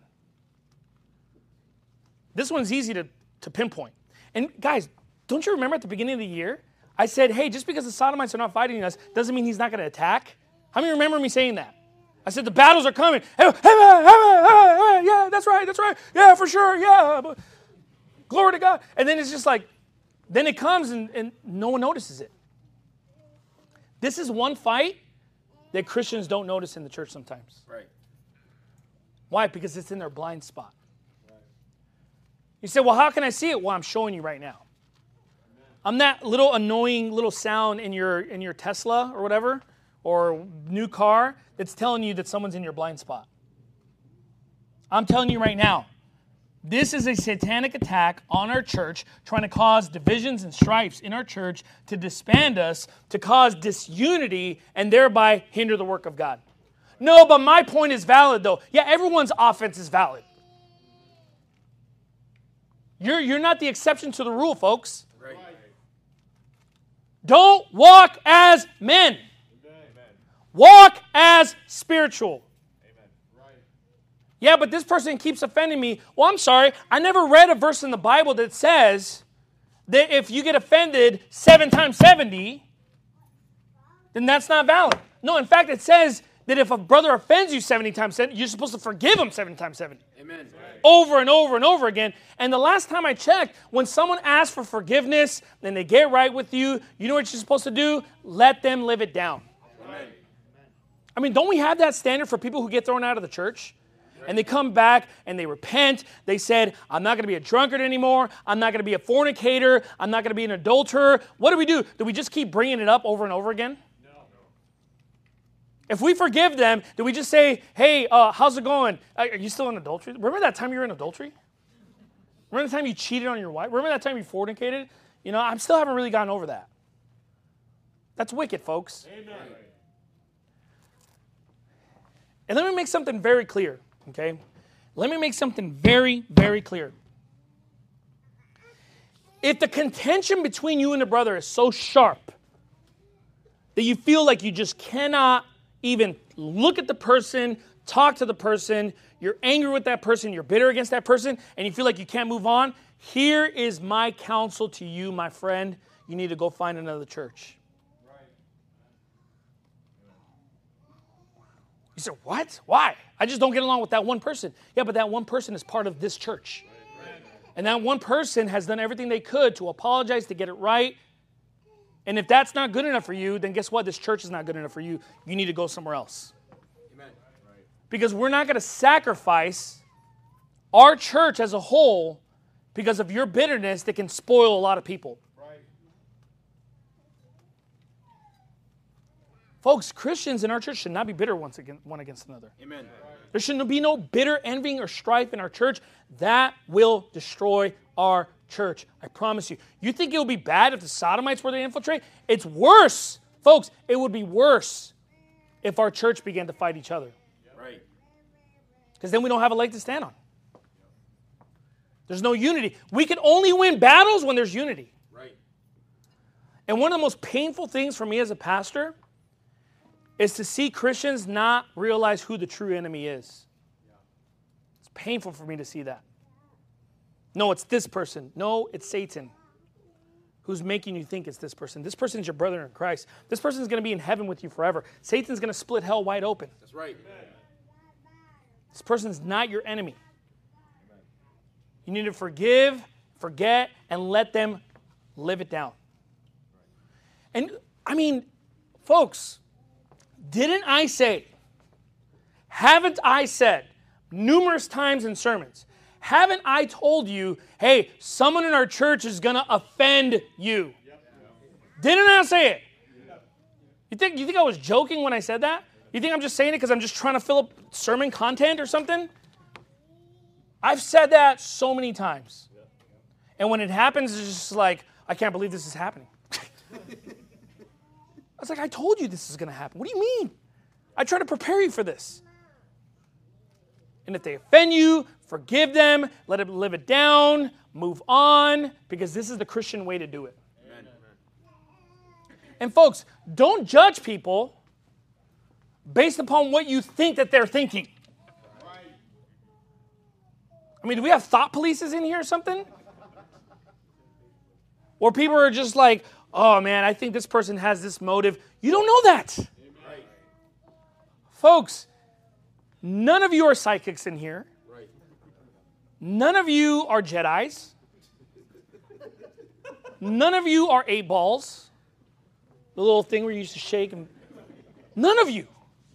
This one's easy to, to pinpoint. And guys, don't you remember at the beginning of the year, I said, hey, just because the Sodomites are not fighting us doesn't mean he's not going to attack. How many remember me saying that? I said, the battles are coming. Hey, hey, hey, hey, hey, yeah, that's right, that's right. Yeah, for sure, yeah. Glory to God. And then it's just like, then it comes and, and no one notices it. This is one fight that Christians don't notice in the church sometimes. Right. Why? Because it's in their blind spot. You say, well, how can I see it? Well, I'm showing you right now. I'm that little annoying little sound in your in your Tesla or whatever, or new car that's telling you that someone's in your blind spot. I'm telling you right now, this is a satanic attack on our church, trying to cause divisions and strifes in our church, to disband us, to cause disunity, and thereby hinder the work of God. No, but my point is valid, though. Yeah, everyone's offense is valid. You're, you're not the exception to the rule, folks. Right. Don't walk as men. Walk as spiritual. Yeah, but this person keeps offending me. Well, I'm sorry. I never read a verse in the Bible that says that if you get offended seven times seventy, then that's not valid. No, in fact, it says that if a brother offends you seventy times seventy, you're supposed to forgive him seven times seventy. Amen. Over and over and over again. And the last time I checked, when someone asks for forgiveness and they get right with you, you know what you're supposed to do? Let them live it down. Amen. I mean, don't we have that standard for people who get thrown out of the church? And they come back and they repent. They said, I'm not going to be a drunkard anymore. I'm not going to be a fornicator. I'm not going to be an adulterer. What do we do? Do we just keep bringing it up over and over again? No. If we forgive them, do we just say, hey, uh, how's it going? Are you still in adultery? Remember that time you were in adultery? Remember the time you cheated on your wife? Remember that time you fornicated? You know, I still haven't really gotten over that. That's wicked, folks. Amen. And let me make something very clear. Okay? Let me make something very, very clear. If the contention between you and a brother is so sharp that you feel like you just cannot even look at the person, talk to the person, you're angry with that person, you're bitter against that person, and you feel like you can't move on, here is my counsel to you, my friend. You need to go find another church. You say, what? Why? I just don't get along with that one person. Yeah, but that one person is part of this church. And that one person has done everything they could to apologize, to get it right. And if that's not good enough for you, then guess what? This church is not good enough for you. You need to go somewhere else. Amen. Because we're not going to sacrifice our church as a whole because of your bitterness that can spoil a lot of people. Folks, Christians in our church should not be bitter once against, one against another. Amen. There should be no bitter envying or strife in our church. That will destroy our church. I promise you. You think it would be bad if the Sodomites were to infiltrate? It's worse. Folks, it would be worse if our church began to fight each other. Right. Because then we don't have a leg to stand on. There's no unity. We can only win battles when there's unity. Right. And one of the most painful things for me as a pastor is to see Christians not realize who the true enemy is. It's painful for me to see that. No, it's this person. No, it's Satan who's making you think it's this person. This person's your brother in Christ. This person's going to be in heaven with you forever. Satan's going to split hell wide open. That's right. This person's not your enemy. You need to forgive, forget, and let them live it down. And I mean, folks, didn't I say, haven't I said numerous times in sermons, haven't I told you, hey, someone in our church is going to offend you? Didn't I say it? You think, you think I was joking when I said that? You think I'm just saying it because I'm just trying to fill up sermon content or something? I've said that so many times. And when it happens, it's just like, I can't believe this is happening. I was like, I told you this is going to happen. What do you mean? I try to prepare you for this. And if they offend you, forgive them, let them live it down, move on, because this is the Christian way to do it. Amen. And folks, don't judge people based upon what you think that they're thinking. I mean, do we have thought polices in here or something? Or people are just like, oh man, I think this person has this motive. You don't know that. Right. Folks, none of you are psychics in here. Right. None of you are Jedis. None of you are eight balls. The little thing where you used to shake. And none of you.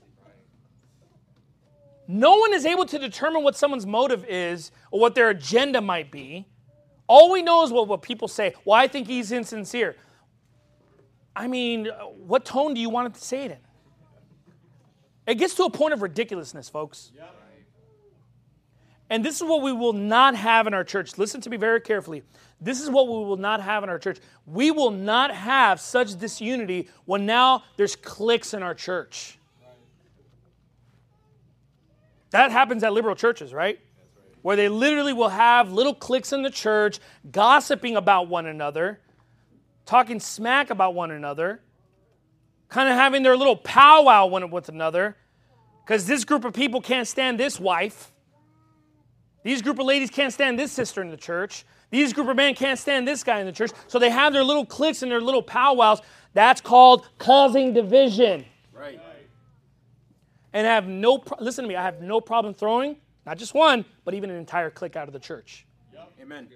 No one is able to determine what someone's motive is or what their agenda might be. All we know is what, what people say. Well, I think he's insincere. I mean, what tone do you want it to say it in? It gets to a point of ridiculousness, folks. Yep. And this is what we will not have in our church. Listen to me very carefully. This is what we will not have in our church. We will not have such disunity when now there's cliques in our church. That happens at liberal churches, right? Where they literally will have little cliques in the church, gossiping about one another, talking smack about one another, kind of having their little powwow one with another, because this group of people can't stand this wife. These group of ladies can't stand this sister in the church. These group of men can't stand this guy in the church. So they have their little cliques and their little powwows. That's called causing division. Right. And I have no, pro- listen to me, I have no problem throwing, not just one, but even an entire clique out of the church. Yep. Amen.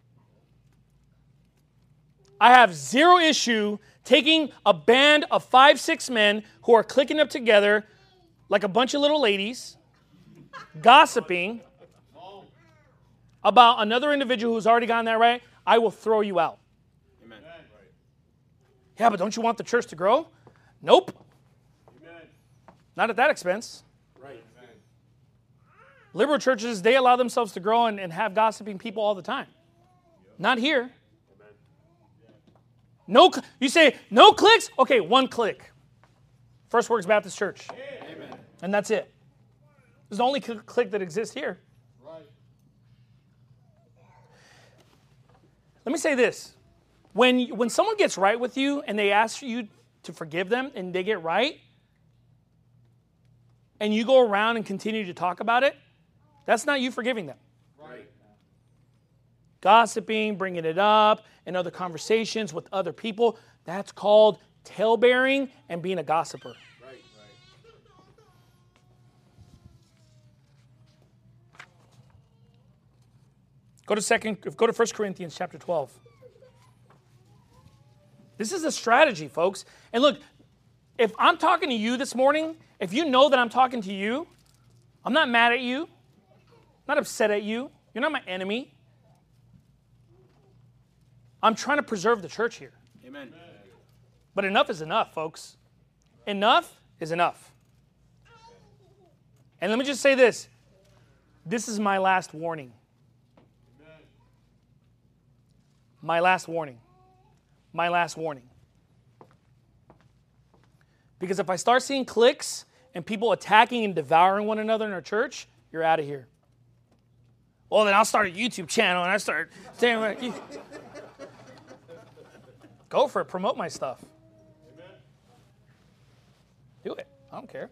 I have zero issue taking a band of five, six men who are clicking up together like a bunch of little ladies, gossiping about another individual who's already gotten that right. I will throw you out. Amen. Yeah, but don't you want the church to grow? Nope. Amen. Not at that expense. Right. Liberal churches, they allow themselves to grow and, and have gossiping people all the time. Not here. No, you say, no cliques? Okay, one clique. First Works Baptist Church. Amen. And that's it. It's the only clique that exists here. Right. Let me say this. When, when someone gets right with you and they ask you to forgive them and they get right, and you go around and continue to talk about it, that's not you forgiving them. Right. Gossiping, bringing it up, and other conversations with other people, that's called talebearing and being a gossiper. Right. Right. Go to second. Go to First Corinthians chapter twelve. This is a strategy, folks. And look, if I'm talking to you this morning, if you know that I'm talking to you, I'm not mad at you, not upset at you. You're not my enemy. I'm trying to preserve the church here. Amen. But enough is enough, folks. Enough is enough. And let me just say this. This is my last warning. My last warning. My last warning. Because if I start seeing cliques and people attacking and devouring one another in our church, you're out of here. Well, then I'll start a YouTube channel and I start saying, go for it. Promote my stuff. Amen. Do it. I don't care.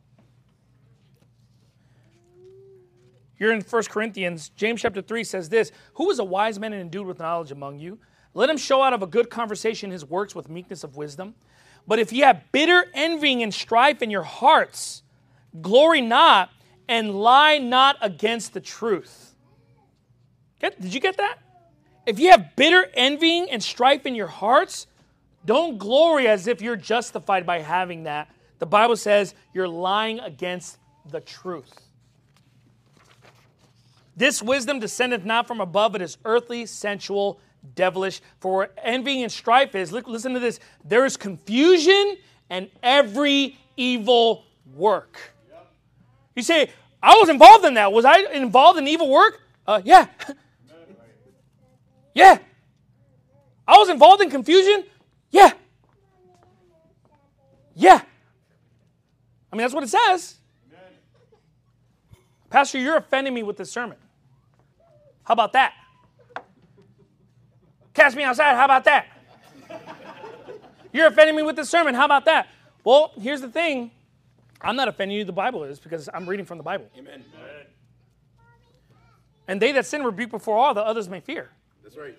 You're in First Corinthians. James chapter three says this. Who is a wise man and endued with knowledge among you? Let him show out of a good conversation his works with meekness of wisdom. But if ye have bitter envying and strife in your hearts, glory not and lie not against the truth. Get, did you get that? If you have bitter envying and strife in your hearts, Don't glory as if you're justified by having that. The Bible says you're lying against the truth. This wisdom descendeth not from above, but is earthly, sensual, devilish. For where envy and strife is, look, listen to this, there is confusion and every evil work. You say, I was involved in that. Was I involved in evil work? Uh, yeah. Yeah. I was involved in confusion? Yeah. Yeah. I mean, that's what it says. Pastor, you're offending me with this sermon. How about that? Cast me outside. How about that? You're offending me with this sermon. How about that? Well, here's the thing. I'm not offending you. The Bible is, because I'm reading from the Bible. Amen. And they that sin rebuke before all, the others may fear. That's right.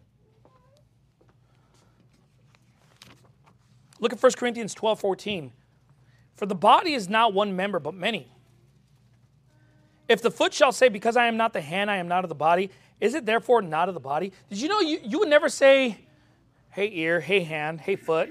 Look at First Corinthians twelve fourteen. For the body is not one member, but many. If the foot shall say, because I am not the hand, I am not of the body, is it therefore not of the body? Did you know you, you would never say, hey ear, hey hand, hey foot?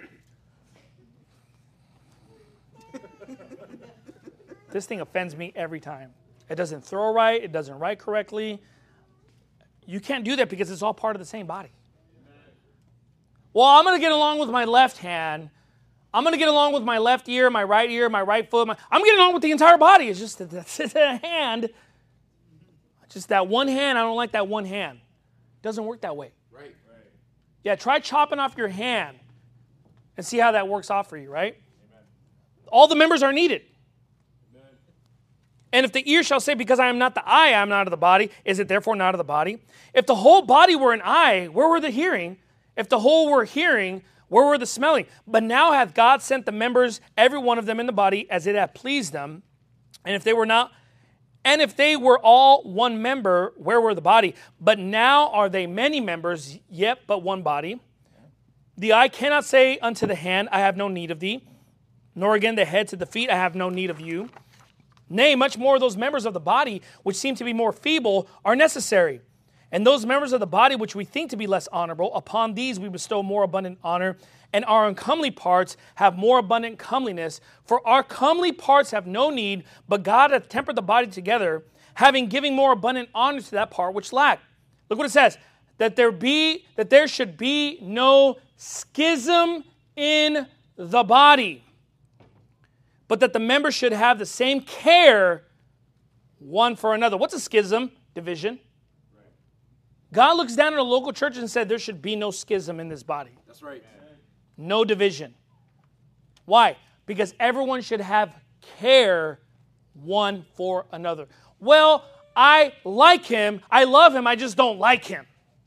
This thing offends me every time. It doesn't throw right. It doesn't write correctly. You can't do that because it's all part of the same body. Well, I'm going to get along with my left hand. I'm going to get along with my left ear, my right ear, my right foot. My, I'm getting along with the entire body. It's just that a hand. Just that one hand. I don't like that one hand. It doesn't work that way. Right. Right. Yeah, try chopping off your hand and see how that works off for you, right? Amen. All the members are needed. Amen. And if the ear shall say, because I am not the eye, I am not of the body, is it therefore not of the body? If the whole body were an eye, where were the hearing? If the whole were hearing, where were the smelling? But now hath God sent the members, every one of them in the body, as it hath pleased them. And if they were not, and if they were all one member, where were the body? But now are they many members, yet but one body. The eye cannot say unto the hand, I have no need of thee, nor again the head to the feet, I have no need of you. Nay, much more those members of the body, which seem to be more feeble, are necessary. And those members of the body which we think to be less honorable, upon these we bestow more abundant honor, and our uncomely parts have more abundant comeliness. For our comely parts have no need, but God hath tempered the body together, having given more abundant honor to that part which lacked. Look what it says, that there be that there should be no schism in the body, but that the members should have the same care one for another. What's a schism? Division. God looks down at a local church and said there should be no schism in this body. That's right. No division. Why? Because everyone should have care one for another. Well, I like him. I love him. I just don't like him.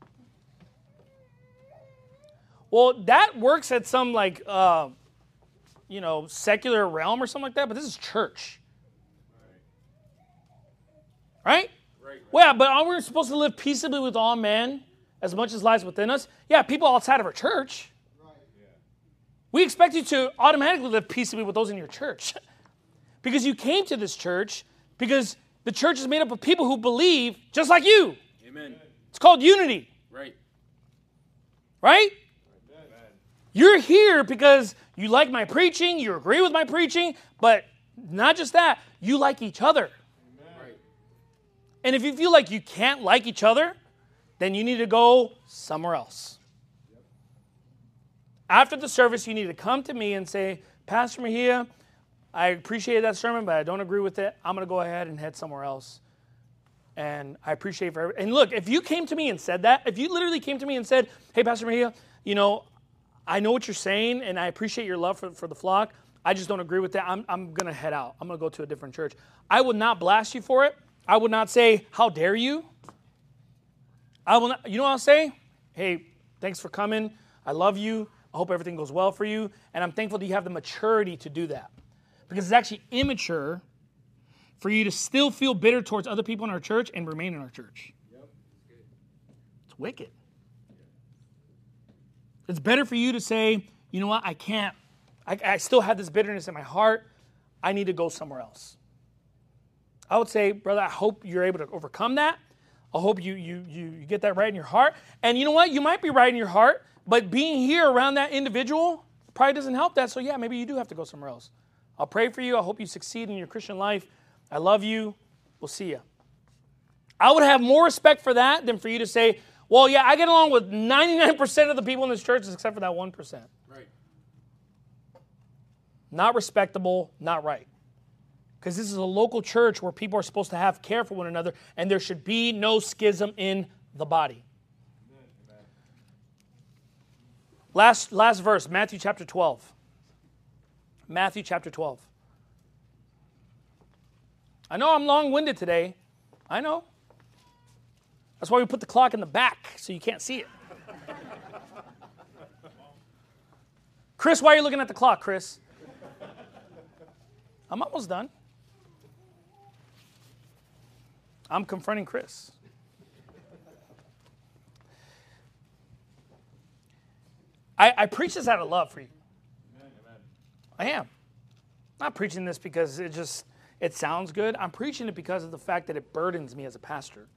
Well, that works at some like, uh, you know, secular realm or something like that, but this is church. Right? Right. Well, yeah, but are we supposed to live peaceably with all men as much as lies within us? Yeah, people outside of our church. Right. Yeah. We expect you to automatically live peaceably with those in your church. Because you came to this church because the church is made up of people who believe just like you. Amen. It's called unity. Right. Right? Amen. You're here because you like my preaching, you agree with my preaching, but not just that, you like each other. And if you feel like you can't like each other, then you need to go somewhere else. Yep. After the service, you need to come to me and say, Pastor Mejia, I appreciate that sermon, but I don't agree with it. I'm going to go ahead and head somewhere else. And I appreciate it for every- And look, if you came to me and said that, if you literally came to me and said, hey, Pastor Mejia, you know, I know what you're saying, and I appreciate your love for, for the flock. I just don't agree with that. I'm, I'm going to head out. I'm going to go to a different church. I would not blast you for it. I would not say, how dare you? I will not, you know what I'll say? Hey, thanks for coming. I love you. I hope everything goes well for you. And I'm thankful that you have the maturity to do that. Because it's actually immature for you to still feel bitter towards other people in our church and remain in our church. Yep. It's wicked. It's better for you to say, you know what, I can't. I, I still have this bitterness in my heart. I need to go somewhere else. I would say, brother, I hope you're able to overcome that. I hope you, you, you, you get that right in your heart. And you know what? You might be right in your heart, But being here around that individual probably doesn't help that. So yeah, maybe you do have to go somewhere else. I'll pray for you. I hope you succeed in your Christian life. I love you. We'll see you. I would have more respect for that than for you to say, well, yeah, I get along with ninety-nine percent of the people in this church except for that one percent. Right. Not respectable, not right. Because this is a local church where people are supposed to have care for one another, and there should be no schism in the body. Amen. Last, last verse, Matthew chapter twelve. Matthew chapter twelve. I know I'm long-winded today. I know. That's why we put the clock in the back, so you can't see it. Chris, why are you looking at the clock, Chris? I'm almost done. I'm confronting Chris. I, I preach this out of love for you. I am. Not preaching this because it just, it sounds good. I'm preaching it because of the fact that it burdens me as a pastor.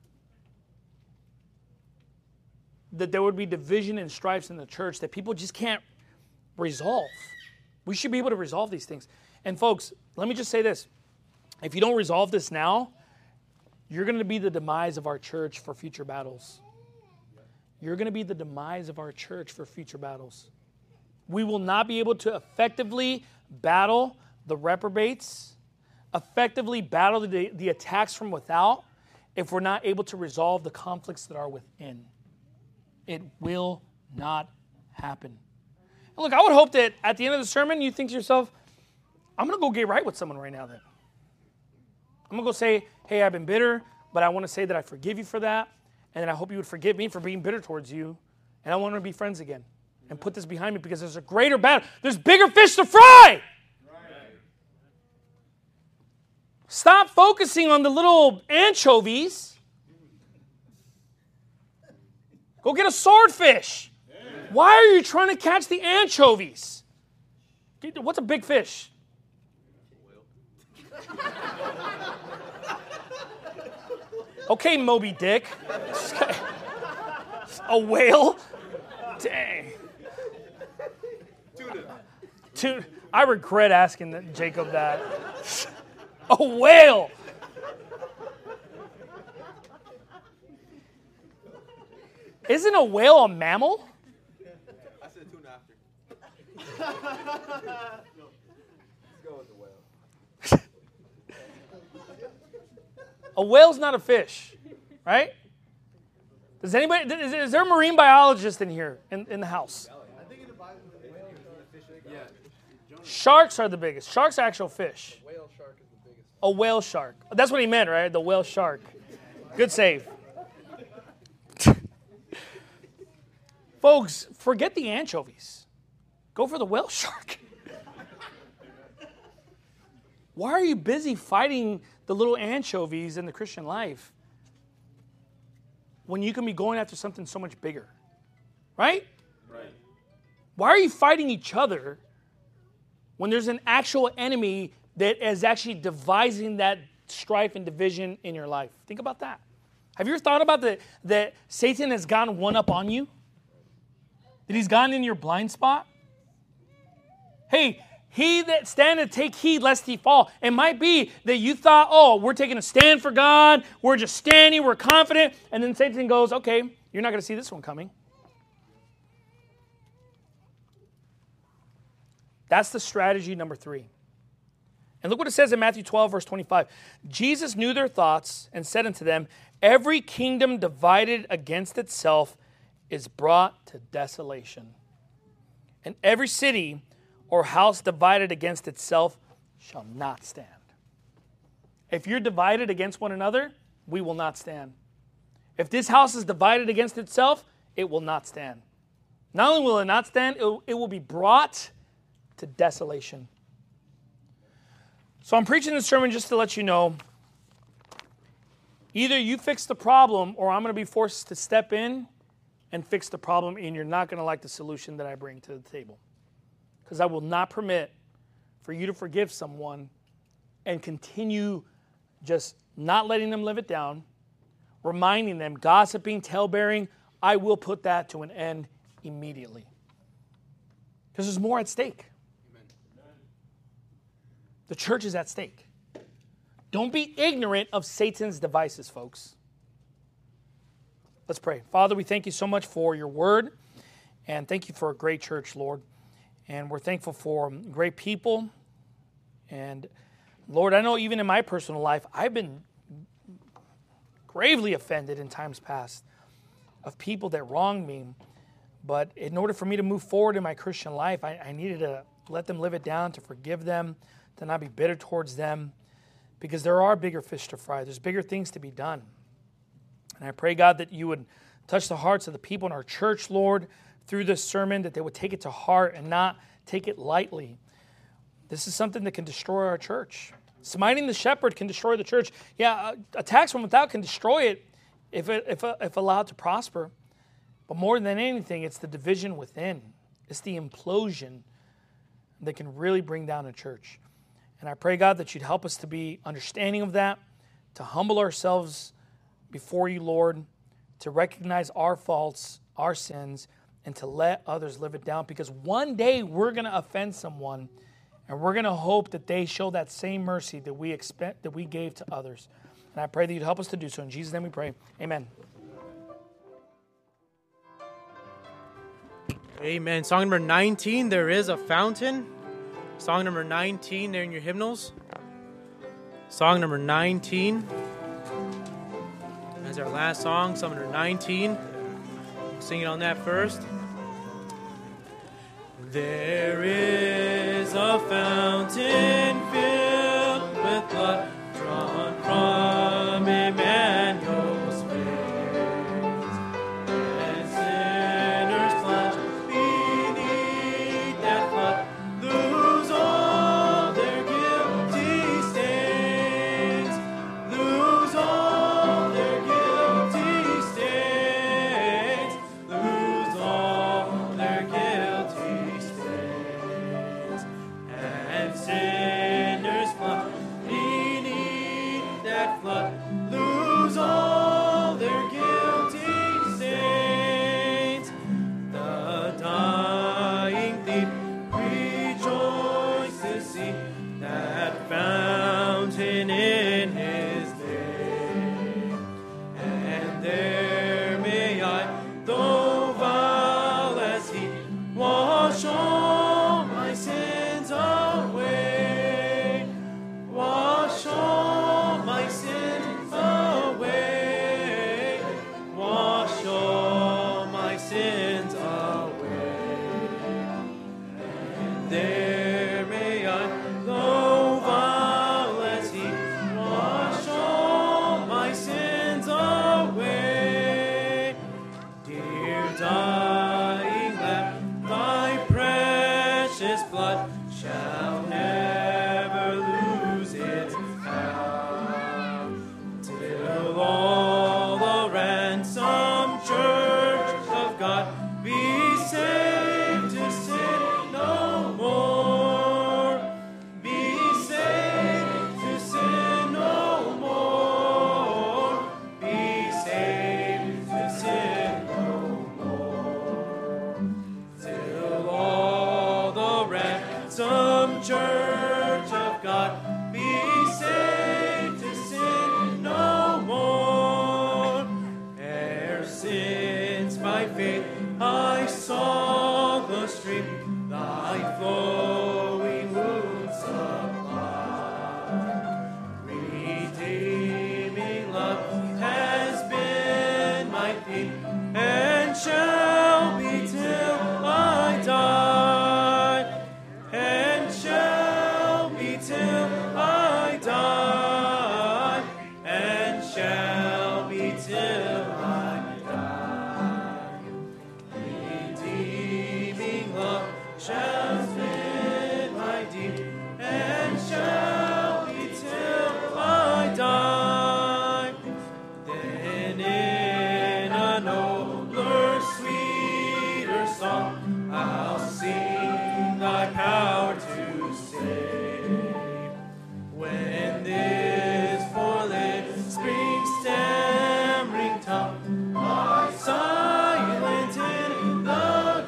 That there would be division and strifes in the church that people just can't resolve. We should be able to resolve these things. And folks, let me just say this. If you don't resolve this now, you're going to be the demise of our church for future battles. You're going to be the demise of our church for future battles. We will not be able to effectively battle the reprobates, effectively battle the, the attacks from without, if we're not able to resolve the conflicts that are within. It will not happen. And look, I would hope that at the end of the sermon, you think to yourself, I'm going to go get right with someone right now then. I'm going to go say, hey, I've been bitter, but I want to say that I forgive you for that, and then I hope you would forgive me for being bitter towards you, and I want to be friends again and put this behind me because there's a greater battle. There's bigger fish to fry. Right. Stop focusing on the little anchovies. Go get a swordfish. Yeah. Why are you trying to catch the anchovies? What's a big fish? Okay, Moby Dick. A whale? Dang. Tuna. Tuna. I regret asking Jacob that. A whale. Isn't a whale a mammal? I said tuna after. No. Let's go with the whale. A whale's not a fish, right? Does anybody? Is, is there a marine biologist in here in, in the house? I think in the Bible, the whale is the fish. Yeah. Sharks are the biggest. Sharks are actual fish. Whale shark is the biggest. A whale shark. That's what he meant, right? The whale shark. Good save. Folks, forget the anchovies. Go for the whale shark. Why are you busy fighting the little anchovies in the Christian life when you can be going after something so much bigger? Right? Right. Why are you fighting each other when there's an actual enemy that is actually devising that strife and division in your life? Think about that. Have you ever thought about the, that Satan has gotten one up on you? That he's gotten in your blind spot? Hey, he that standeth, take heed lest he fall. It might be that you thought, oh, we're taking a stand for God. We're just standing. We're confident. And then Satan goes, okay, you're not going to see this one coming. That's the strategy number three. And look what it says in Matthew twelve, verse twenty-five. Jesus knew their thoughts and said unto them, every kingdom divided against itself is brought to desolation. And every city or house divided against itself shall not stand. If you're divided against one another, we will not stand. If this house is divided against itself, it will not stand. Not only will it not stand, it will, it will be brought to desolation. So I'm preaching this sermon just to let you know, either you fix the problem or I'm going to be forced to step in and fix the problem, and you're not going to like the solution that I bring to the table. Because I will not permit for you to forgive someone and continue just not letting them live it down, reminding them, gossiping, tale-bearing. I will put that to an end immediately. Because there's more at stake. The church is at stake. Don't be ignorant of Satan's devices, folks. Let's pray. Father, we thank you so much for your word, and thank you for a great church, Lord. And we're thankful for great people. And Lord, I know even in my personal life, I've been gravely offended in times past of people that wronged me. But in order for me to move forward in my Christian life, I, I needed to let them live it down, to forgive them, to not be bitter towards them, because there are bigger fish to fry. There's bigger things to be done. And I pray, God, that you would touch the hearts of the people in our church, Lord, through this sermon, that they would take it to heart and not take it lightly. This is something that can destroy our church. Smiting the shepherd can destroy the church. Yeah, attacks from without can destroy it if, it, if, if allowed to prosper. But more than anything, it's the division within. It's the implosion that can really bring down a church. And I pray, God, that you'd help us to be understanding of that, to humble ourselves before you, Lord, to recognize our faults, our sins, and to let others live it down. Because one day we're going to offend someone, and we're going to hope that they show that same mercy that we expect, that we gave to others. And I pray that you'd help us to do so. In Jesus' name we pray. Amen. Amen. Song number nineteen, There Is a Fountain. Song number nineteen there in your hymnals. Song number nineteen. That's our last song, song number nineteen. Sing it on that first. There is a fountain filled with blood drawn from Emmanuel's veins, and sinners plunge beneath that flood, lose all their guilty stains, lose all their guilty stains, lose all their guilty stains, and sinners plunge beneath that flood, lose all their guilty stains. The dying thief rejoiced to see that fountain in his name, and there may I, though vile as he, wash all my sins away, wash all my sins away, wash all my sins away. And there may I, though vile as he, wash all my sins away. Dear dying Lamb, thy precious blood shall never lose its power, till all the ransomed church of God be saved to sin no more, be saved to sin no more, be saved to sin no more, till all the ransomed church of God be saved to sin no more. Ere since by faith I saw the stream, thy flowing wounds supply, redeeming love has been my theme, and shall be till I die, and shall be till I die, and shall be till I die. Redeeming love shall be my deep, and shall be till I die. Then in a nobler, sweeter song I'll sing thy power to save. When this four-lit spring stammering tongue lies silent in the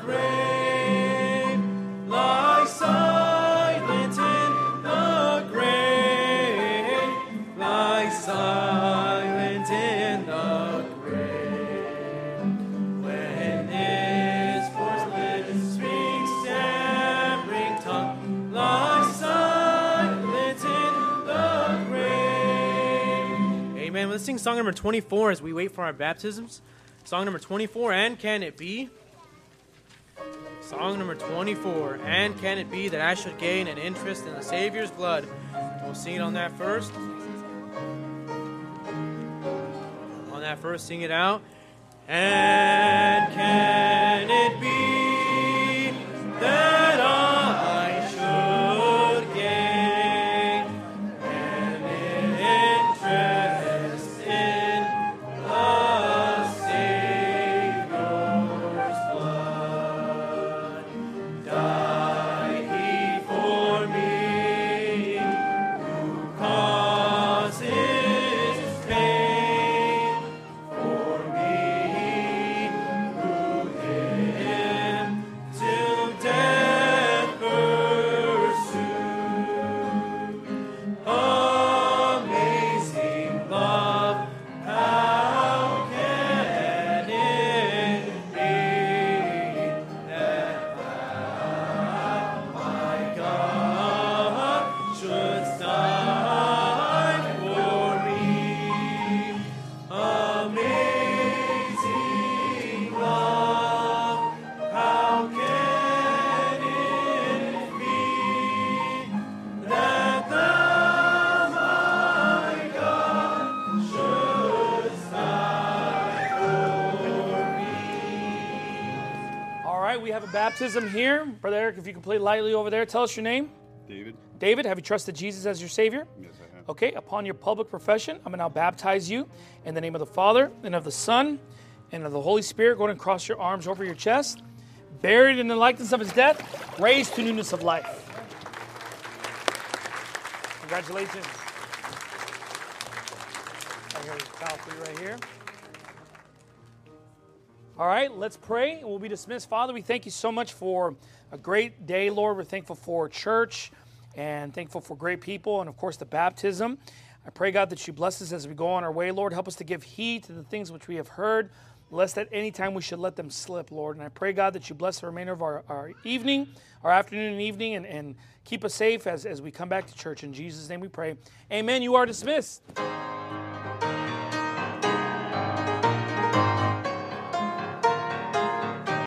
sing song number twenty-four as we wait for our baptisms. Song number twenty-four, And Can It Be? Song number twenty-four, And Can It Be That I Should Gain an Interest in the Savior's Blood? We'll sing it on that first. On that first, sing it out. And can it be that I should gain an interest in the Savior's blood? Died He for me, who causes pain for me, who Him to death pursued. Amazing love, how can it be that Thou, my God, shouldst die for me? Amazing love, how can it be that Thou, my God, shouldst die for me? All right, we have a baptism here. Brother Eric, if you can play lightly over there, tell us your name. David? David, have you trusted Jesus as your Savior? Yes, I have. Okay, upon your public profession, I'm going to now baptize you in the name of the Father, and of the Son, and of the Holy Spirit. Go ahead and cross your arms over your chest. Buried in the likeness of His death, raised to newness of life. Congratulations. I got a towel for you right here. All right, let's pray, and we'll be dismissed. Father, we thank you so much for a great day, Lord. We're thankful for church and thankful for great people and, of course, the baptism. I pray, God, that you bless us as we go on our way, Lord. Help us to give heed to the things which we have heard, lest at any time we should let them slip, Lord. And I pray, God, that you bless the remainder of our, our evening, our afternoon and evening, and, and keep us safe as, as we come back to church. In Jesus' name we pray. Amen. You are dismissed.